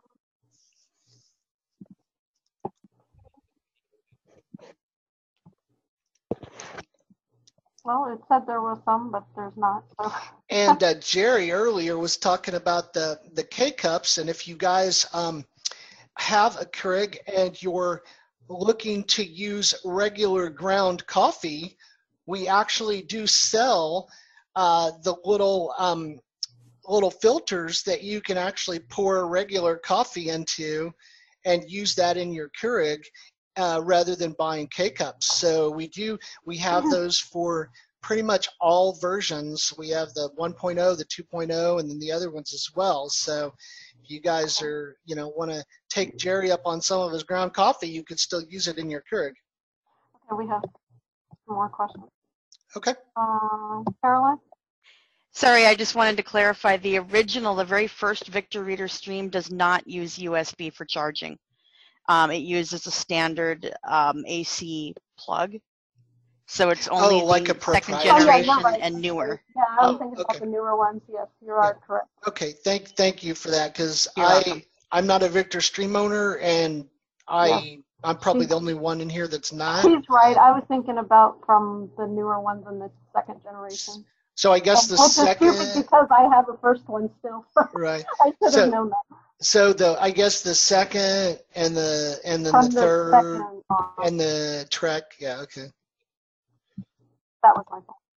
well, it said there was some, but there's not. So. And uh, Jerry earlier was talking about the, the K-Cups, and if you guys um, have a Keurig and you're looking to use regular ground coffee, we actually do sell uh, the little um, little filters that you can actually pour regular coffee into and use that in your Keurig uh, rather than buying K-Cups. So we do, we have those for pretty much all versions. We have the one point oh, the two point oh, and then the other ones as well. So if you guys are, you know, want to take Jerry up on some of his ground coffee, you could still use it in your Keurig. Okay, we have some more questions. Okay. Um, Caroline? Sorry, I just wanted to clarify the original, the very first Victor Reader Stream does not use U S B for charging. Um, it uses a standard um, A C plug. So it's only Oh, like the a second proprietary. Oh, yeah, generation you're right. and newer. Yeah, I was Oh, thinking okay. about the newer ones. Yes, you are correct. Okay, thank thank you for that, because You're I welcome. I'm not a Victor Stream owner, and I Yeah. I'm probably the only one in here that's not. He's right. I was thinking about from the newer ones in the second generation. So I guess the Which is stupid second because I have a first one still. right. I should So- have known that. So the I guess the second and the and then From the the third second on, and the Trek. Yeah. Okay. that was my fault.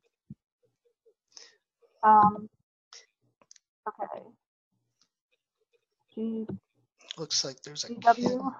Um, okay. G, Looks like there's a. GW.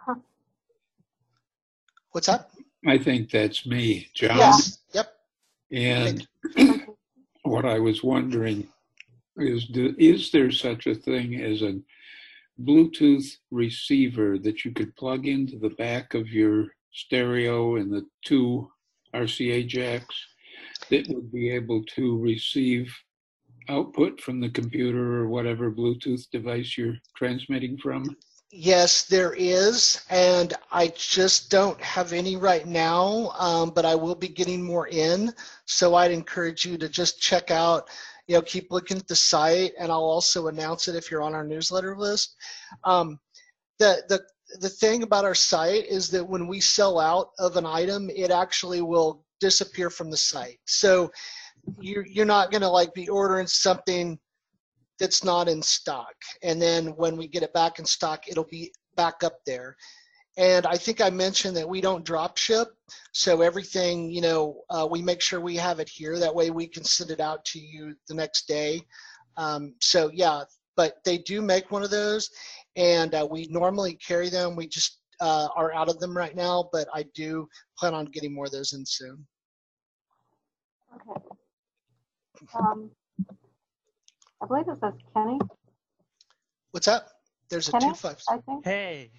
What's up? I think that's me, John. Yes. Yep. And what I was wondering is, do, is there such a thing as a Bluetooth receiver that you could plug into the back of your stereo and the two R C A jacks that would be able to receive output from the computer or whatever Bluetooth device you're transmitting from? Yes, there is, and I just don't have any right now, um, but I will be getting more in. So I'd encourage you to just check out, you know, keep looking at the site, and I'll also announce it if you're on our newsletter list. Um, the the the thing about our site is that when we sell out of an item, it actually will disappear from the site. So you're you're not going to like be ordering something that's not in stock, and then when we get it back in stock, it'll be back up there. And I think I mentioned that we don't drop ship, so everything, you know, uh, we make sure we have it here. That way we can send it out to you the next day. Um, so yeah, but they do make one of those, and uh, we normally carry them. We just uh, are out of them right now, but I do plan on getting more of those in soon. Okay. Um, I believe it says Kenny. What's that? There's a Kenny, two five. I think. Hey,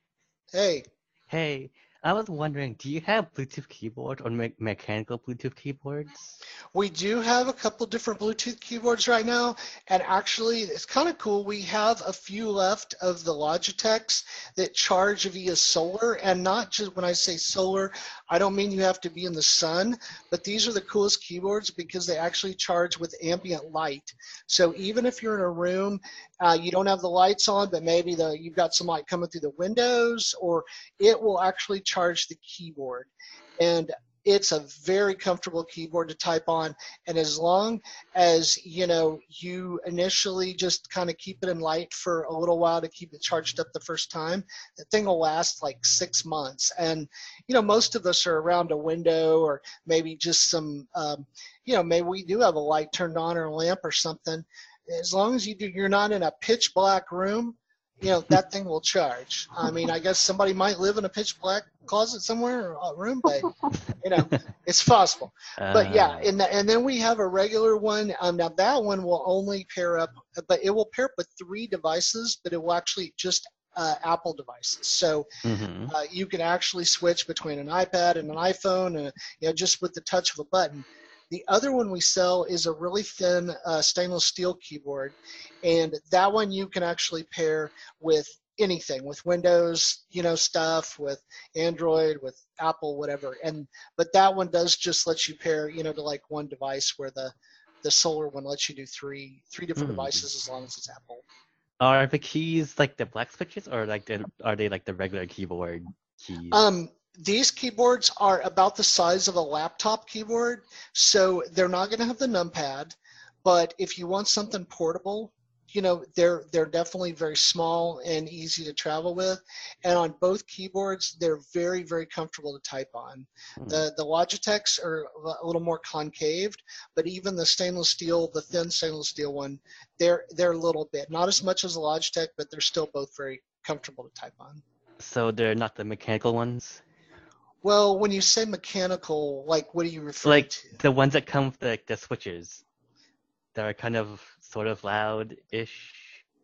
Hey. hey, I was wondering, do you have Bluetooth keyboard or me mechanical Bluetooth keyboards? We do have a couple different Bluetooth keyboards right now, and actually it's kind of cool. We have a few left of the Logitechs that charge via solar, and not just when I say solar, I don't mean you have to be in the sun, but these are the coolest keyboards because they actually charge with ambient light. So even if you're in a room, uh, you don't have the lights on, but maybe the you've got some light coming through the windows, or it will actually charge the keyboard. And it's a very comfortable keyboard to type on, and as long as you know you initially just kind of keep it in light for a little while to keep it charged up the first time, the thing will last like six months. And you know, most of us are around a window, or maybe just some um, you know, maybe we do have a light turned on or a lamp or something. As long as you do, you're not in a pitch black room, you know, that thing will charge. I mean, I guess somebody might live in a pitch black closet somewhere or a room, but you know, it's possible. Uh, But yeah, and, the, and then we have a regular one. Um, now that one will only pair up, but it will pair up with three devices, but it will actually just uh, Apple devices. So mm-hmm. uh, you can actually switch between an iPad and an iPhone, and you know, just with the touch of a button. The other one we sell is a really thin uh, stainless steel keyboard, and that one you can actually pair with anything, with Windows, you know, stuff, with Android, with Apple, whatever. And but that one does just let you pair, you know, to like one device, where the the solar one lets you do three three different Mm. devices as long as it's Apple. Are the keys like the black switches, or like the, are they like the regular keyboard keys? Um, these keyboards are about the size of a laptop keyboard, so they're not going to have the numpad. But if you want something portable, you know, they're they're definitely very small and easy to travel with. And on both keyboards, they're very, very comfortable to type on. Hmm. The the Logitechs are a little more concaved, but even the stainless steel, the thin stainless steel one, they're they're a little bit, not as much as the Logitech, but they're still both very comfortable to type on. So they're not the mechanical ones? Well, when you say mechanical, like what do you refer Like to? the ones that come with the, the switches that are kind of sort of loud-ish?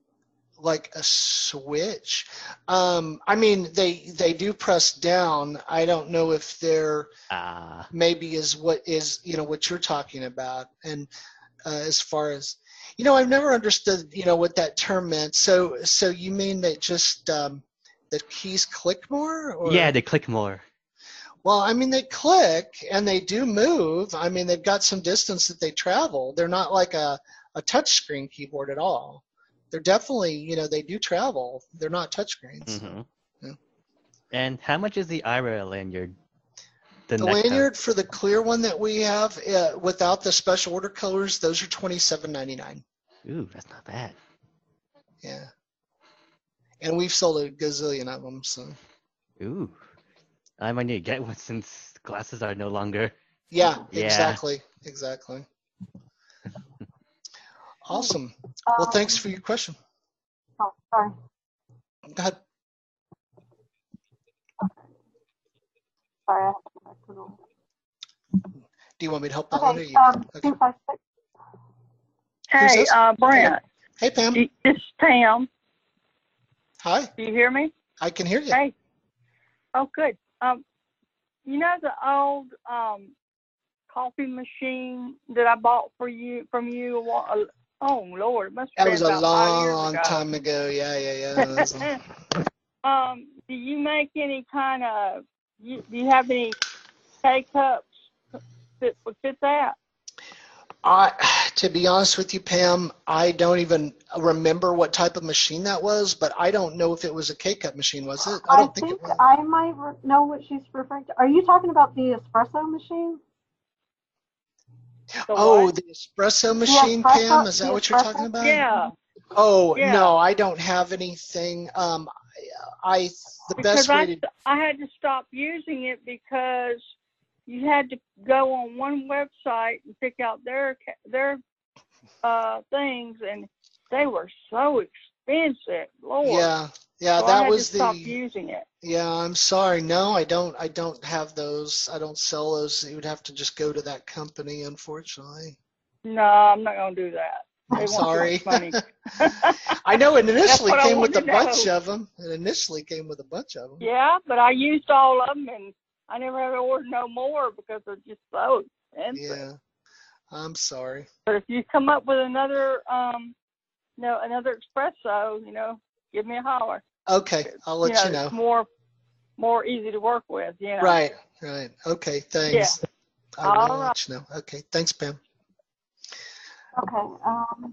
Like a switch? Um, I mean, they they do press down. I don't know if they're Ah. maybe is what is you know what you're talking about. And uh, as far as you know, I've never understood you know what that term meant. So so you mean that just um, the keys click more? Or? Yeah, they click more. Well, I mean, they click and they do move. I mean, they've got some distance that they travel. They're not like a, a touchscreen keyboard at all. They're definitely, you know, they do travel. They're not touchscreens. Mm-hmm. Yeah. And how much is the Aira lanyard? The neck cuff? lanyard for the clear one that we have, uh, without the special order colors, those are twenty-seven ninety-nine. Ooh, that's not bad. Yeah. and we've sold a gazillion of them. So Ooh, I might need to get one since glasses are no longer. yeah, Yeah. exactly, exactly. Awesome. Well, Um, thanks for your question. Oh, sorry. Go ahead. Sorry, I have to go back to the. Do you want me to help that one? Or Okay, you? um, Okay. two five six. Who's Hey, this? uh, Brent, Hey, Pam. do- it's Pam. Hi. Do you hear me? I can hear you. Hey. Oh, good. Um, you know the old um coffee machine that I bought for you from you? a while- uh, Oh Lord, it must have That been was a about five years long ago. time ago. Yeah, yeah, yeah. That was a- um, do you make any kind of? You, do you have any K cups that would fit that? I, to be honest with you, Pam, I don't even remember what type of machine that was, but I don't know if it was a K-cup machine, was it? I I don't think, think it was. I might re- know what she's referring to. Are you talking about the espresso machine? The Oh, what? the espresso The machine, espresso- Pam? Is that the what you're espresso- talking about? Yeah. Oh, Yeah. no, I don't have anything. Um, I, the Because best I, way to, I had to stop using it because you had to go on one website and pick out their their uh, things, and they were so expensive. Lord. yeah, yeah, so I that had was to stop the, using it. yeah, I'm sorry. No, I don't, I don't have those. I don't sell those. You would have to just go to that company, unfortunately. No, I'm not gonna do that. They I'm want too sorry. much money. I know it initially what I came with a wanted to bunch know. of them. It initially came with a bunch of them. Yeah, but I used all of them, and I never had to order no more because they're just so expensive. Yeah, I'm sorry. But if you come up with another, um, no, another espresso, you know, give me a holler. Okay, I'll let you you know, know. It's more, more easy to work with. You know. Right, right. Okay, thanks. I All will right. let you know. Okay, thanks, Pam. Okay. Um,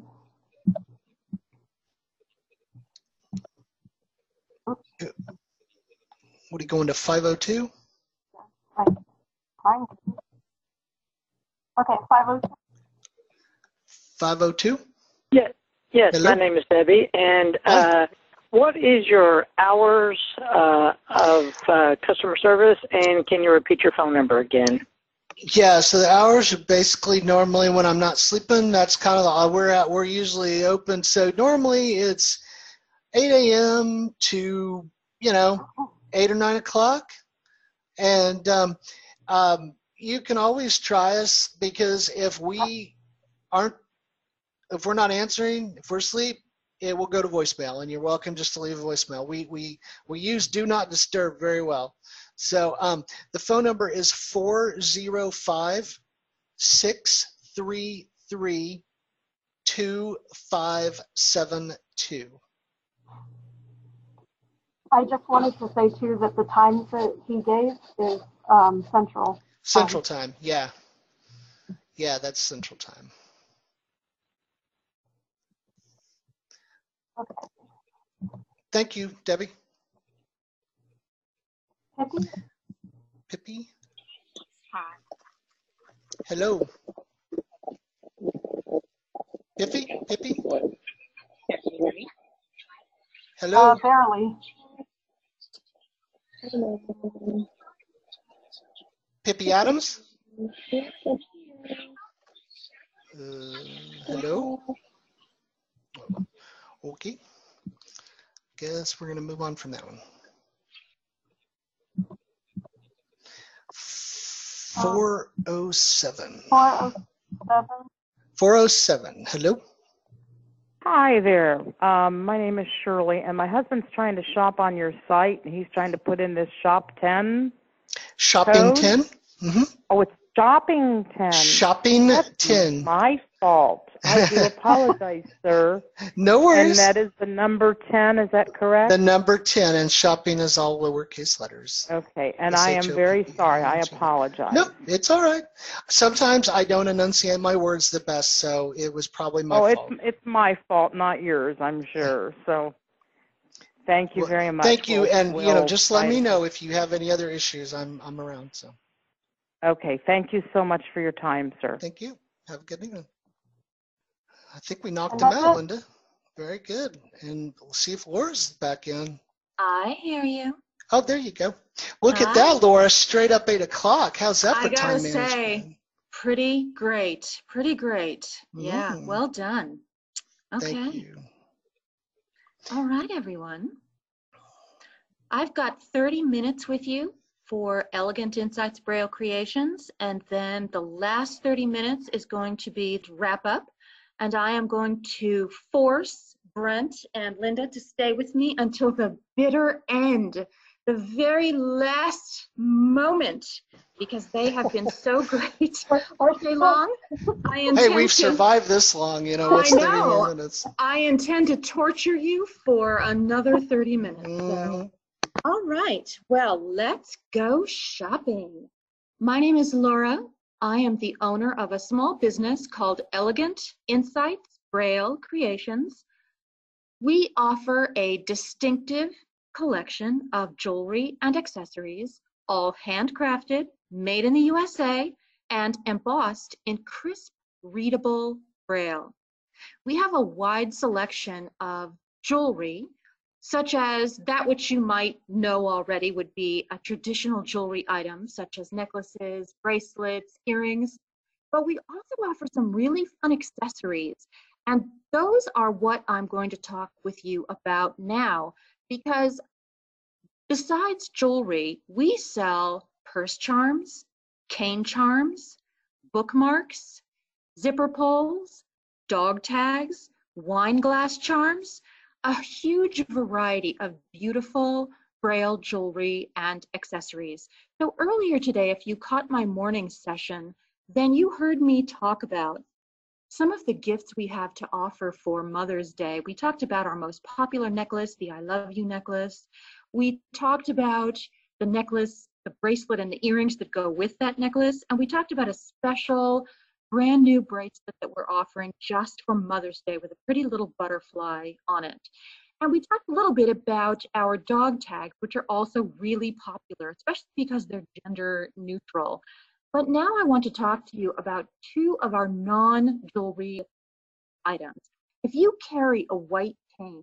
What are you going to five oh two? I'm trying to. Okay, five oh two. five oh two? Yes, yes. Hello? My name is Debbie, and Hi. uh, what is your hours uh, of uh, customer service? And can you repeat your phone number again? Yeah, so the hours are basically normally when I'm not sleeping. That's kind of the, we're at. We're usually open. So normally it's eight a.m. to you know eight or nine o'clock, and um, um, you can always try us because if we aren't, if we're not answering, if we're asleep, it will go to voicemail, and you're welcome just to leave a voicemail. We we we use Do Not Disturb very well. So um, the phone number is four oh five, six three three, two five seven two. I just wanted to say too that the times that he gave is um, Central. Central Time, yeah. Yeah, that's Central Time. Okay. Thank you, Debbie. Pippi? Pippi? Hi. Hello. Pippi? Pippi? Hello? Uh, barely. Pippi Adams? Uh, hello? Okay. Guess we're going to move on from that one. four oh seven. four oh seven. four oh seven. Hello? Hi there. Um, my name is Shirley, and my husband's trying to shop on your site, and he's trying to put in this Shop ten. Shopping code. ten? Mm-hmm. Oh, it's Shopping ten. Shopping That's ten. my fault. I do apologize, sir. No worries. And that is the number ten, is that correct? The number ten, and shopping is all lowercase letters. Okay, and I am very sorry. I apologize. No, it's all right. Sometimes I don't enunciate my words the best, so it was probably my oh, fault. it's it's my fault, not yours, I'm sure. So thank you Well, very much. Thank you, We'll- and you know, we'll just let try me to- know if you have any other issues. I'm I'm around. So Okay, thank you so much for your time, sir. thank you. Have a good evening. I think we knocked And him that's out, it. Linda. Very good. And we'll see if Laura's back in. I hear you. Oh, there you go. Look Hi. at that, Laura, straight up eight o'clock. How's that for I gotta time say, management? pretty great. Pretty great. Yeah, Mm. well done. Okay. Thank you. All right, everyone. I've got thirty minutes with you for Elegant Insights Braille Creations, and then the last thirty minutes is going to be to wrap up, and I am going to force Brent and Linda to stay with me until the bitter end, the very last moment, because they have been so great all day long. I intend Hey, we've to, survived this long, you know, what's I thirty know. more minutes? I intend to torture you for another thirty minutes. Mhm. So, all right, well, let's go shopping. My name is Laura. I am the owner of a small business called Elegant Insights Braille Creations. We offer a distinctive collection of jewelry and accessories, all handcrafted, made in the U S A, and embossed in crisp, readable Braille. We have a wide selection of jewelry, such as that which you might know already would be a traditional jewelry item, such as necklaces, bracelets, earrings, but we also offer some really fun accessories. And those are what I'm going to talk with you about now, because besides jewelry, we sell purse charms, cane charms, bookmarks, zipper pulls, dog tags, wine glass charms, a huge variety of beautiful Braille jewelry and accessories. So earlier today, if you caught my morning session, then you heard me talk about some of the gifts we have to offer for Mother's Day. We talked about our most popular necklace, the I Love You necklace. We talked about the necklace, the bracelet, and the earrings that go with that necklace. And we talked about a special brand new bracelet that we're offering just for Mother's Day with a pretty little butterfly on it. And we talked a little bit about our dog tags, which are also really popular, especially because they're gender neutral. But now I want to talk to you about two of our non-jewelry items. If you carry a white cane,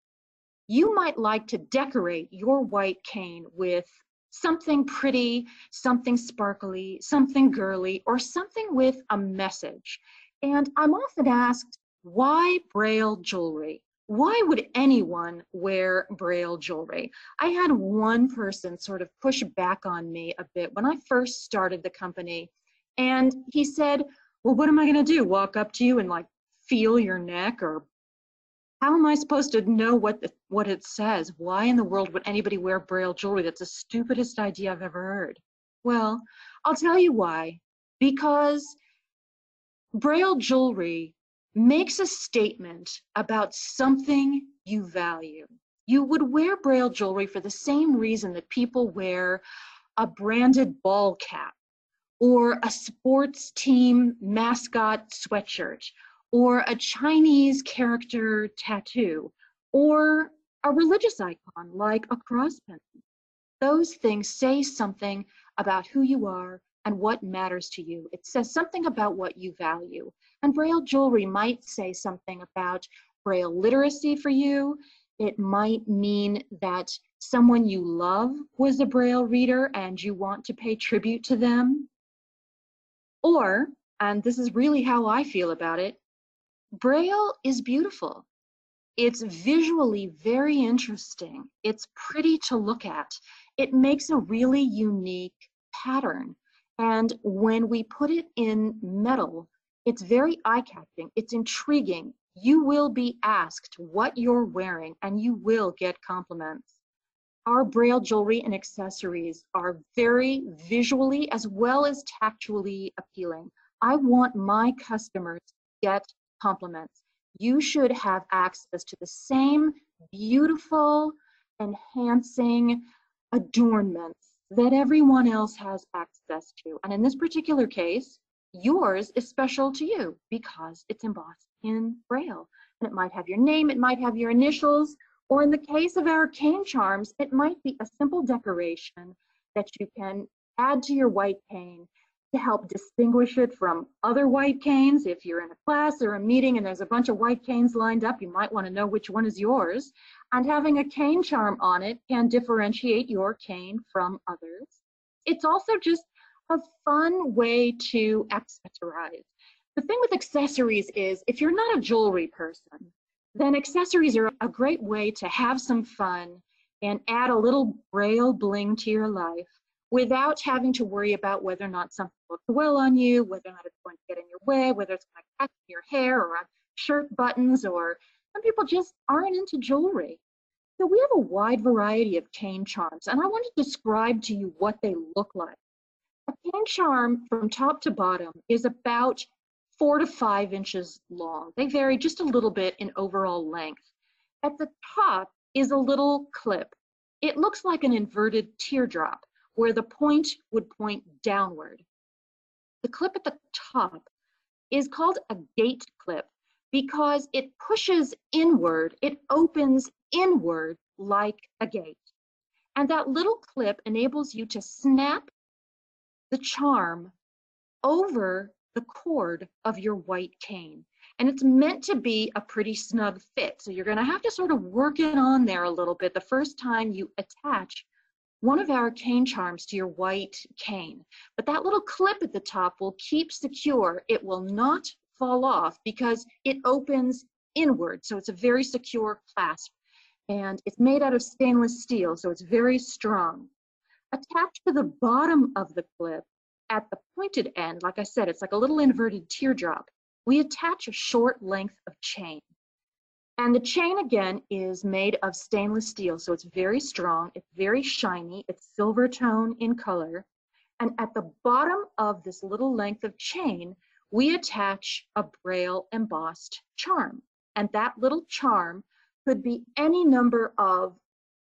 you might like to decorate your white cane with something pretty, something sparkly, something girly, or something with a message. And I'm often asked, why Braille jewelry? Why would anyone wear Braille jewelry? I had one person sort of push back on me a bit when I first started the company. And he said, well, what am I going to do? Walk up to you and like feel your neck? Or how am I supposed to know what, the, what it says? Why in the world would anybody wear Braille jewelry? That's the stupidest idea I've ever heard. Well, I'll tell you why. Because Braille jewelry makes a statement about something you value. You would wear Braille jewelry for the same reason that people wear a branded ball cap, or a sports team mascot sweatshirt, or a Chinese character tattoo, or a religious icon like a cross pencil. Those things say something about who you are and what matters to you. It says something about what you value. And Braille jewelry might say something about Braille literacy for you. It might mean that someone you love was a Braille reader and you want to pay tribute to them. Or, and this is really how I feel about it, Braille is beautiful. It's visually very interesting. It's pretty to look at. It makes a really unique pattern. And when we put it in metal, it's very eye-catching. It's intriguing. You will be asked what you're wearing, and you will get compliments. Our Braille jewelry and accessories are very visually as well as tactually appealing. I want my customers to get compliments. You should have access to the same beautiful, enhancing adornments that everyone else has access to. And in this particular case, yours is special to you because it's embossed in Braille. And it might have your name, it might have your initials, or in the case of our cane charms, it might be a simple decoration that you can add to your white cane to help distinguish it from other white canes. If you're in a class or a meeting and there's a bunch of white canes lined up, you might want to know which one is yours. And having a cane charm on it can differentiate your cane from others. It's also just a fun way to accessorize. The thing with accessories is, if you're not a jewelry person, then accessories are a great way to have some fun and add a little braille bling to your life without having to worry about whether or not something looks well on you, whether or not it's going to get in your way, whether it's going to catch in your hair or on shirt buttons, or some people just aren't into jewelry. So we have a wide variety of cane charms, and I want to describe to you what they look like. A cane charm from top to bottom is about four to five inches long. They vary just a little bit in overall length. At the top is a little clip. It looks like an inverted teardrop, where the point would point downward. The clip at the top is called a gate clip because it pushes inward, it opens inward like a gate. And that little clip enables you to snap the charm over the cord of your white cane. And it's meant to be a pretty snug fit. So you're gonna have to sort of work it on there a little bit the first time you attach one of our cane charms to your white cane. But that little clip at the top will keep secure. It will not fall off because it opens inward. So it's a very secure clasp. And it's made out of stainless steel, so it's very strong. Attached to the bottom of the clip, at the pointed end, like I said, it's like a little inverted teardrop, we attach a short length of chain. And the chain, again, is made of stainless steel, so it's very strong, it's very shiny, it's silver tone in color. And at the bottom of this little length of chain, we attach a braille embossed charm. And that little charm could be any number of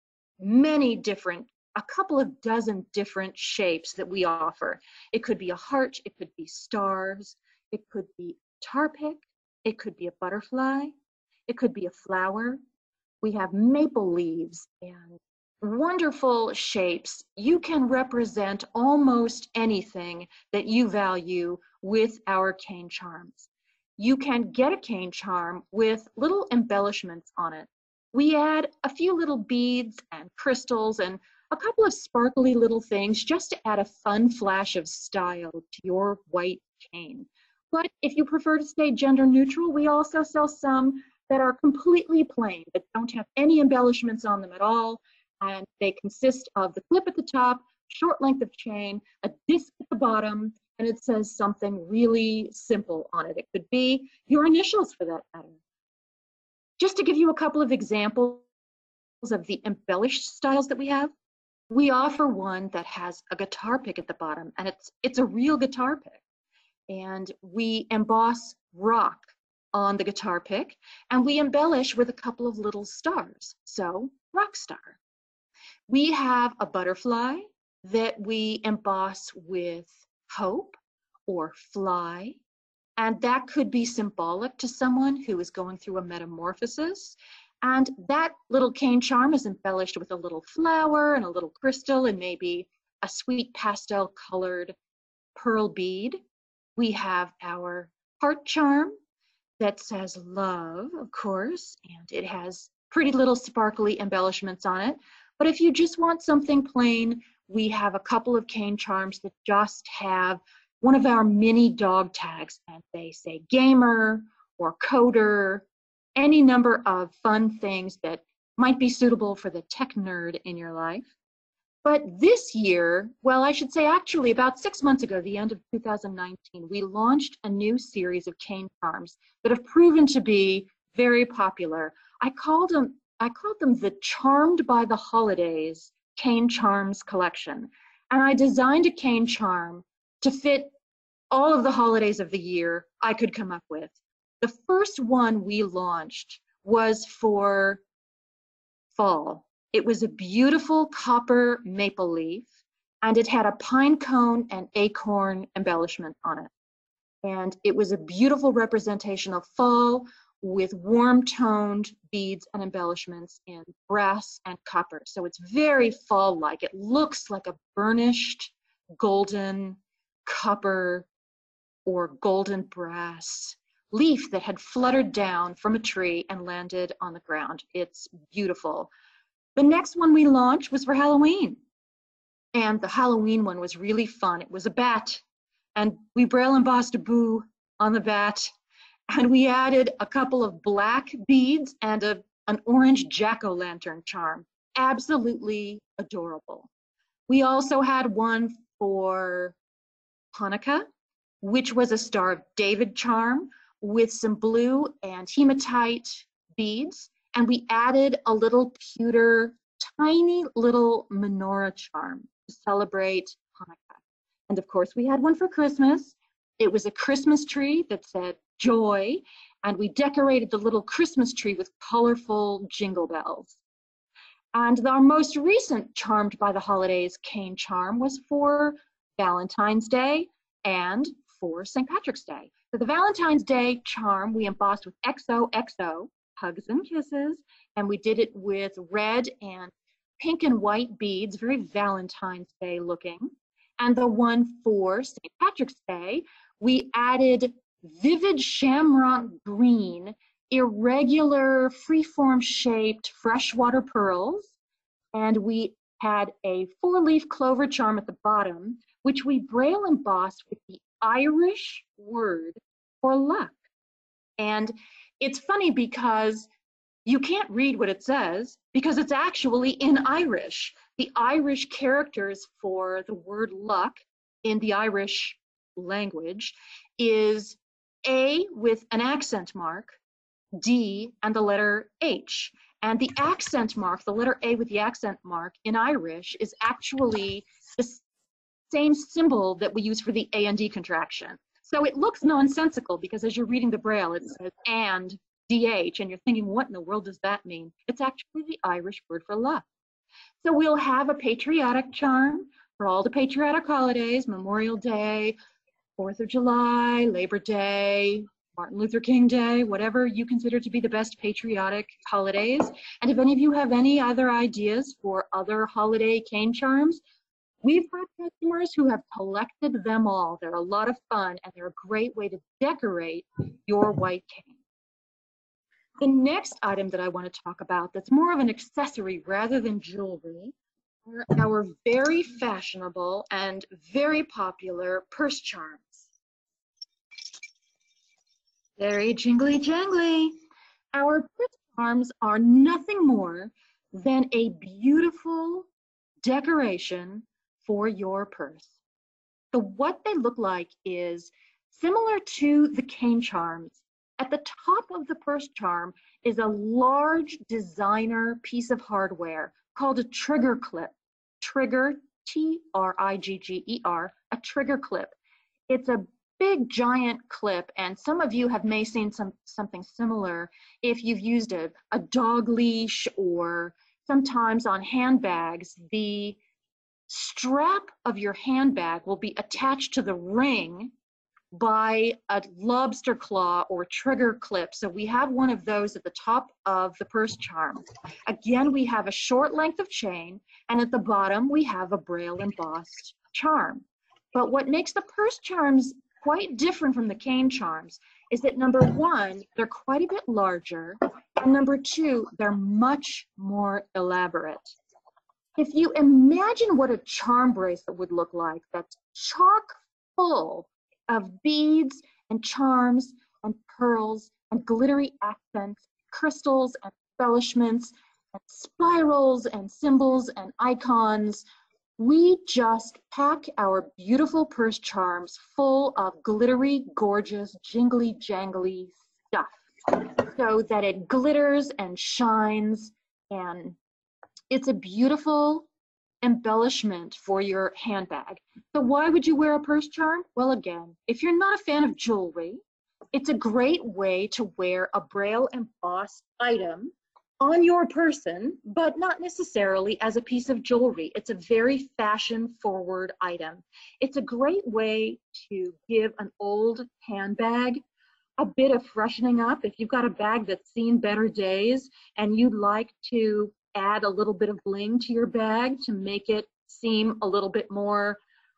many different, a couple of dozen different shapes that we offer. It could be a heart, it could be stars, it could be tar pick, it could be a butterfly, it could be a flower. We have maple leaves and wonderful shapes. You can represent almost anything that you value with our cane charms. You can get a cane charm with little embellishments on it. We add a few little beads and crystals and a couple of sparkly little things just to add a fun flash of style to your white cane. But if you prefer to stay gender neutral, we also sell some that are completely plain, that don't have any embellishments on them at all. And they consist of the clip at the top, short length of chain, a disc at the bottom, and it says something really simple on it. It could be your initials for that matter. Just to give you a couple of examples of the embellished styles that we have, we offer one that has a guitar pick at the bottom, and it's, it's a real guitar pick. And we emboss rock on the guitar pick, and we embellish with a couple of little stars, so rock star. We have a butterfly that we emboss with hope or fly, and that could be symbolic to someone who is going through a metamorphosis. And that little cane charm is embellished with a little flower and a little crystal and maybe a sweet pastel colored pearl bead. We have our heart charm that says love, of course, and it has pretty little sparkly embellishments on it. But if you just want something plain, we have a couple of cane charms that just have one of our mini dog tags, and they say gamer or coder, any number of fun things that might be suitable for the tech nerd in your life. But this year, well, I should say actually about six months ago, the end of two thousand nineteen, we launched a new series of cane charms that have proven to be very popular. I called them, I called them the Charmed by the Holidays Cane Charms Collection. And I designed a cane charm to fit all of the holidays of the year I could come up with. The first one we launched was for fall. It was a beautiful copper maple leaf, and it had a pine cone and acorn embellishment on it. And it was a beautiful representation of fall with warm-toned beads and embellishments in brass and copper. So it's very fall-like. It looks like a burnished golden copper, or golden brass leaf that had fluttered down from a tree and landed on the ground. It's beautiful. The next one we launched was for Halloween. And the Halloween one was really fun. It was a bat. And we braille embossed a boo on the bat. And we added a couple of black beads and a, an orange jack-o'-lantern charm. Absolutely adorable. We also had one for Hanukkah, which was a Star of David charm with some blue and hematite beads. And we added a little pewter, tiny little menorah charm to celebrate Hanukkah. And of course, we had one for Christmas. It was a Christmas tree that said joy, and we decorated the little Christmas tree with colorful jingle bells. And our most recent Charmed by the Holidays cane charm was for Valentine's Day and for Saint Patrick's Day. So the Valentine's Day charm we embossed with X O X O, hugs and kisses, and we did it with red and pink and white beads, very Valentine's Day looking. And the one for Saint Patrick's Day, we added vivid shamrock green, irregular, freeform shaped freshwater pearls. And we had a four-leaf clover charm at the bottom, which we braille embossed with the Irish word for luck. And it's funny because you can't read what it says because it's actually in Irish. The Irish characters for the word luck in the Irish language is A with an accent mark, D, and the letter H. And the accent mark, the letter A with the accent mark in Irish is actually the same symbol that we use for the A and D contraction. So it looks nonsensical because as you're reading the Braille, it says and D H, and you're thinking, what in the world does that mean? It's actually the Irish word for luck. So we'll have a patriotic charm for all the patriotic holidays, Memorial Day, Fourth of July, Labor Day, Martin Luther King Day, whatever you consider to be the best patriotic holidays. And if any of you have any other ideas for other holiday cane charms, we've had customers who have collected them all. They're a lot of fun, and they're a great way to decorate your white cane. The next item that I want to talk about that's more of an accessory rather than jewelry are our very fashionable and very popular purse charms. Very jingly jangly. Our purse charms are nothing more than a beautiful decoration for your purse. So what they look like is similar to the cane charms. At the top of the purse charm is a large designer piece of hardware called a trigger clip. Trigger, T R I G G E R, a trigger clip. It's a big giant clip, and some of you have may seen some something similar if you've used a, a dog leash, or sometimes on handbags, the strap of your handbag will be attached to the ring by a lobster claw or trigger clip. So we have one of those at the top of the purse charm. Again, we have a short length of chain, and at the bottom we have a braille embossed charm. But what makes the purse charms quite different from the cane charms is that, number one, they're quite a bit larger, and number two, they're much more elaborate. If you imagine what a charm bracelet would look like, that's chock full of beads and charms and pearls and glittery accents, crystals and embellishments and spirals and symbols and icons, we just pack our beautiful purse charms full of glittery, gorgeous, jingly, jangly stuff so that it glitters and shines, and it's a beautiful embellishment for your handbag. So why would you wear a purse charm? Well, again, if you're not a fan of jewelry, it's a great way to wear a braille embossed item on your person, but not necessarily as a piece of jewelry. It's a very fashion forward item. It's a great way to give an old handbag a bit of freshening up. If you've got a bag that's seen better days and you'd like to add a little bit of bling to your bag to make it seem a little bit more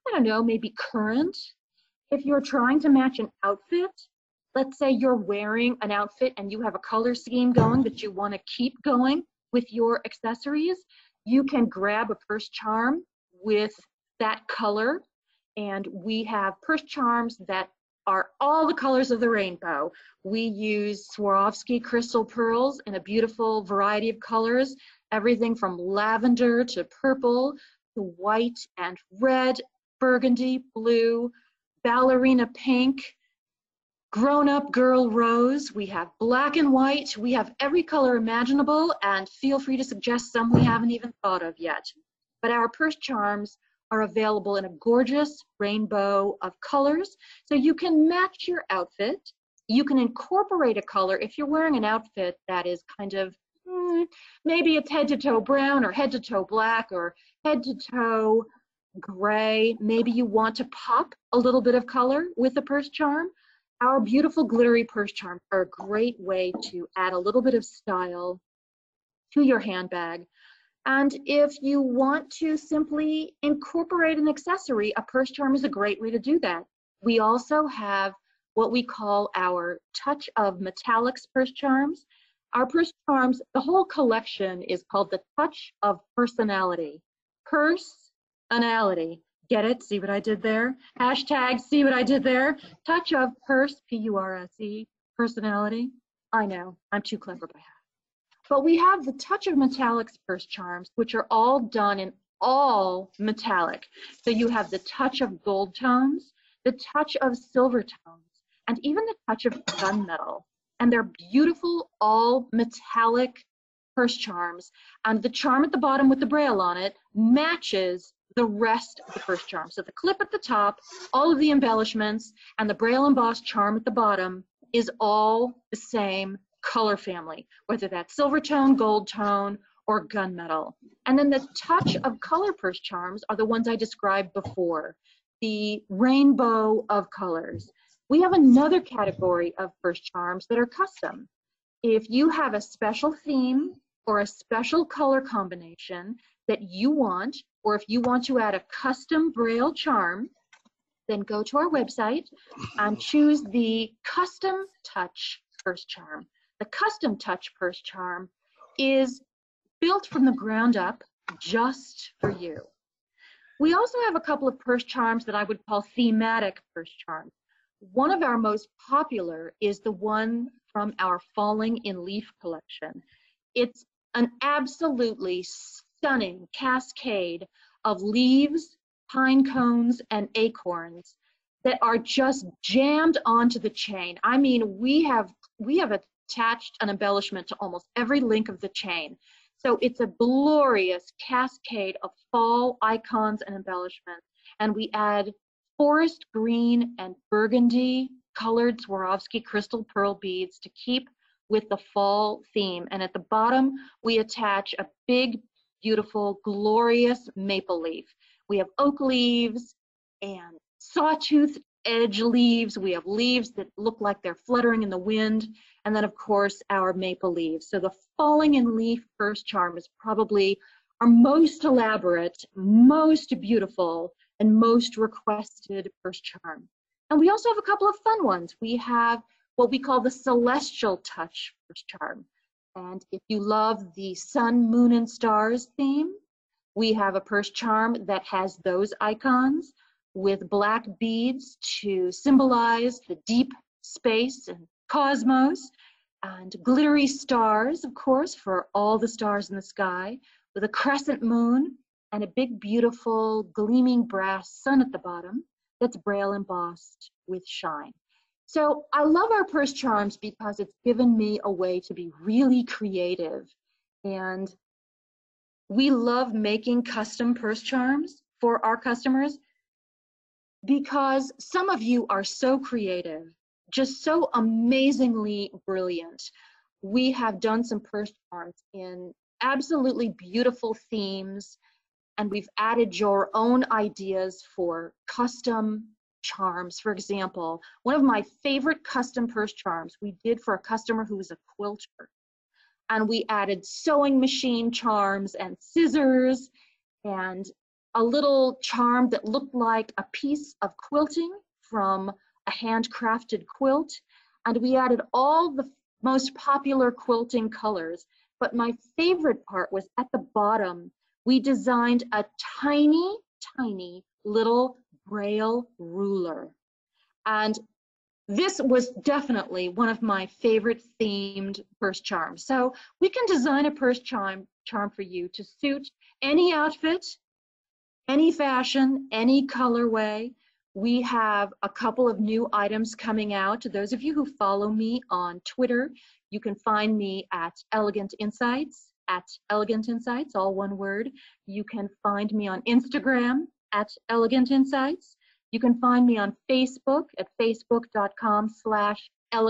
I don't know, maybe current. If you're trying to match an outfit, let's say you're wearing an outfit and you have a color scheme going that you want to keep going with your accessories, you can grab a purse charm with that color. And we have purse charms that are all the colors of the rainbow. We use Swarovski crystal pearls in a beautiful variety of colors, everything from lavender to purple to white and red, burgundy, blue, ballerina pink, grown-up girl rose. We have black and white. We have every color imaginable, and feel free to suggest some we haven't even thought of yet. But our purse charms are available in a gorgeous rainbow of colors, so you can match your outfit. You can incorporate a color if you're wearing an outfit that is kind of, hmm, maybe it's head to toe brown or head to toe black or head to toe gray. Maybe you want to pop a little bit of color with a purse charm. Our beautiful glittery purse charms are a great way to add a little bit of style to your handbag. And if you want to simply incorporate an accessory, a purse charm is a great way to do that. We also have what we call our Touch of Metallics purse charms. Our purse charms, the whole collection is called the Touch of Personality. Personality. Get it? See what I did there? Hashtag see what I did there? Touch of Purse, P U R S E, personality. I know, I'm too clever by half. But we have the Touch of Metallics purse charms, which are all done in all metallic. So you have the touch of gold tones, the touch of silver tones, and even the touch of gunmetal. And they're beautiful, all metallic purse charms. And the charm at the bottom with the braille on it matches the rest of the purse charm. So the clip at the top, all of the embellishments, and the braille embossed charm at the bottom is all the same color family, whether that's silver tone, gold tone, or gunmetal. And then the touch of color purse charms are the ones I described before, the rainbow of colors. We have another category of purse charms that are custom. If you have a special theme or a special color combination that you want, or if you want to add a custom braille charm, then go to our website and choose the Custom Touch purse charm. The Custom Touch purse charm is built from the ground up just for you. We also have a couple of purse charms that I would call thematic purse charms. One of our most popular is the one from our Falling in Leaf collection. It's an absolutely stunning cascade of leaves, pine cones, and acorns that are just jammed onto the chain. I mean, we have we have attached an embellishment to almost every link of the chain. So it's a glorious cascade of fall icons and embellishments. And we add forest green and burgundy colored Swarovski crystal pearl beads to keep with the fall theme. And at the bottom, we attach a big, beautiful, glorious maple leaf. We have oak leaves and sawtooth edge leaves. We have leaves that look like they're fluttering in the wind. And then, of course, our maple leaves. So the Falling in Leaf purse charm is probably our most elaborate, most beautiful, and most requested purse charm. And we also have a couple of fun ones. We have what we call the Celestial Touch purse charm. And if you love the sun, moon, and stars theme, we have a purse charm that has those icons with black beads to symbolize the deep space and cosmos, and glittery stars, of course, for all the stars in the sky, with a crescent moon and a big, beautiful, gleaming brass sun at the bottom that's braille embossed with shine. So I love our purse charms because it's given me a way to be really creative. And we love making custom purse charms for our customers because some of you are so creative, just so amazingly brilliant. We have done some purse charms in absolutely beautiful themes, and we've added your own ideas for custom charms. For example, one of my favorite custom purse charms we did for a customer who was a quilter. And we added sewing machine charms and scissors and a little charm that looked like a piece of quilting from a handcrafted quilt. And we added all the most popular quilting colors. But my favorite part was at the bottom, we designed a tiny, tiny little Braille ruler. And this was definitely one of my favorite themed purse charms. So we can design a purse charm, charm for you to suit any outfit, any fashion, any colorway. We have a couple of new items coming out. To those of you who follow me on Twitter, you can find me at Elegant Insights, at Elegant Insights, all one word. You can find me on Instagram at Elegant Insights. You can find me on Facebook at facebook.com slash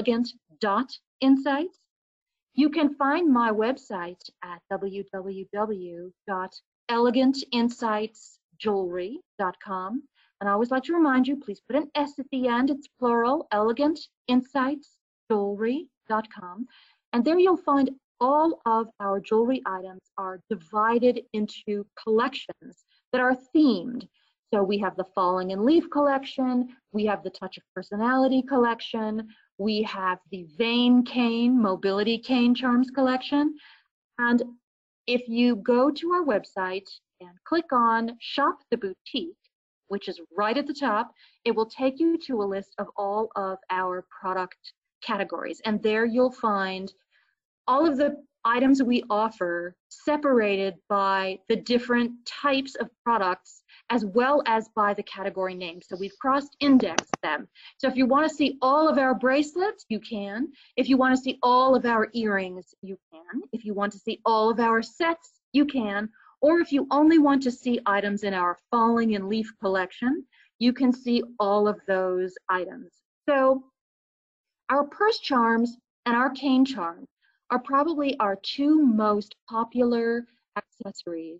elegant.insights. You can find my website at w w w dot elegant insights jewelry dot com. And I always like to remind you, please put an S at the end. It's plural, elegant insights jewelry dot com. And there you'll find all of our jewelry items are divided into collections that are themed. So we have the Falling in Leaf collection, we have the Touch of Personality collection, we have the Vein Cane, Mobility Cane Charms collection. And if you go to our website and click on Shop the Boutique, which is right at the top, it will take you to a list of all of our product categories. And there you'll find all of the items we offer separated by the different types of products as well as by the category name. So we've cross-indexed them. So if you want to see all of our bracelets, you can. If you want to see all of our earrings, you can. If you want to see all of our sets, you can. Or if you only want to see items in our Falling in Leaf collection, you can see all of those items. So our purse charms and our cane charms are probably our two most popular accessories.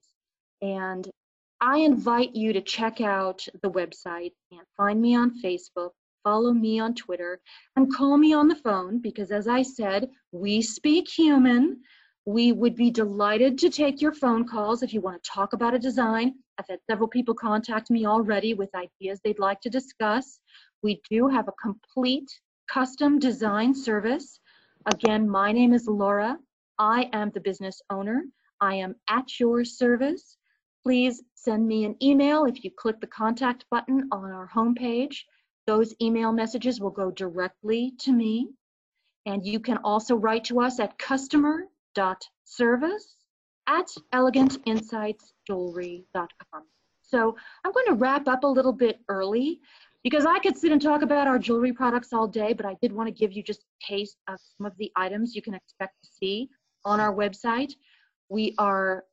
And I invite you to check out the website and find me on Facebook, follow me on Twitter, and call me on the phone because, as I said, we speak human. We would be delighted to take your phone calls if you want to talk about a design. I've had several people contact me already with ideas they'd like to discuss. We do have a complete custom design service. Again, my name is Laura. I am the business owner. I am at your service. Please send me an email. If you click the contact button on our homepage, those email messages will go directly to me. And you can also write to us at customer dot service at elegant insights jewelry dot com. So I'm going to wrap up a little bit early because I could sit and talk about our jewelry products all day, but I did want to give you just a taste of some of the items you can expect to see on our website. We are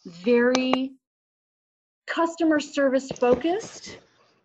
very customer service focused.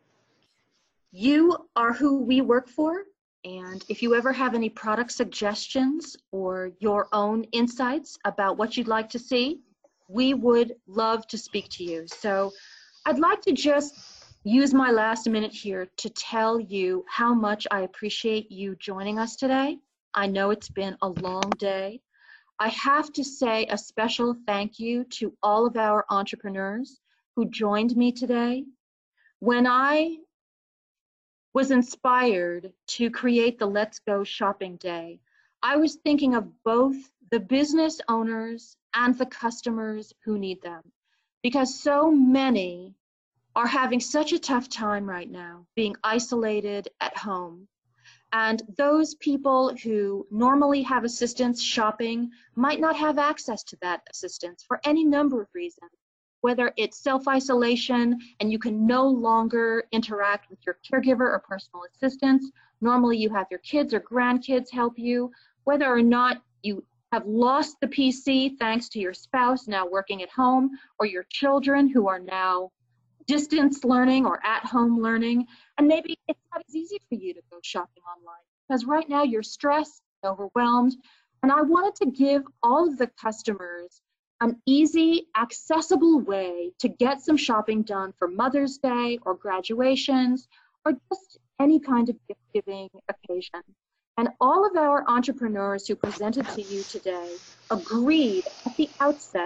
You are who we work for. And if you ever have any product suggestions or your own insights about what you'd like to see, we would love to speak to you. So I'd like to just use my last minute here to tell you how much I appreciate you joining us today. I know it's been a long day. I have to say a special thank you to all of our entrepreneurs who joined me today. When I was inspired to create the Let's Go Shopping Day, I was thinking of both the business owners and the customers who need them, because so many are having such a tough time right now, being isolated at home. And those people who normally have assistance shopping might not have access to that assistance for any number of reasons, whether it's self-isolation and you can no longer interact with your caregiver or personal assistants. Normally you have your kids or grandkids help you, whether or not you have lost the P C thanks to your spouse now working at home, or your children who are now distance learning or at-home learning, and maybe it's not as easy for you to go shopping online because right now you're stressed, overwhelmed, and I wanted to give all of the customers an easy, accessible way to get some shopping done for Mother's Day or graduations or just any kind of gift-giving occasion. And all of our entrepreneurs who presented to you today agreed at the outset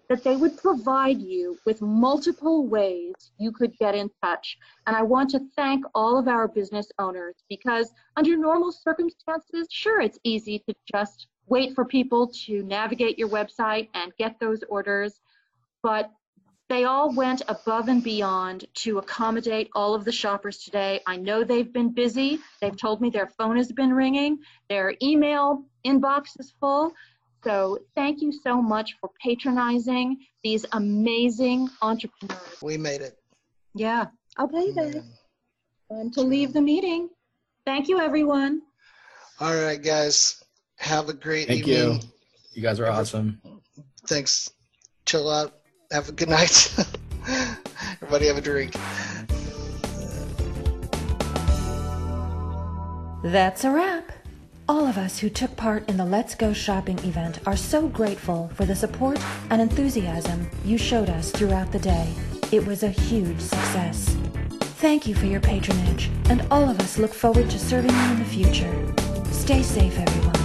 that they would provide you with multiple ways you could get in touch. And I want to thank all of our business owners, because under normal circumstances, sure, it's easy to just wait for people to navigate your website and get those orders, but they all went above and beyond to accommodate all of the shoppers today. I know they've been busy. They've told me their phone has been ringing. Their email inbox is full. So thank you so much for patronizing these amazing entrepreneurs. We made it. Yeah. Okay, then. Time to leave the meeting. Thank you, everyone. All right, guys. Have a great Thank evening. you. You guys are awesome. Thanks. Chill out. Have a good night. Everybody have a drink. That's a wrap. All of us who took part in the Let's Go Shopping event are so grateful for the support and enthusiasm you showed us throughout the day. It was a huge success. Thank you for your patronage, and all of us look forward to serving you in the future. Stay safe, everyone.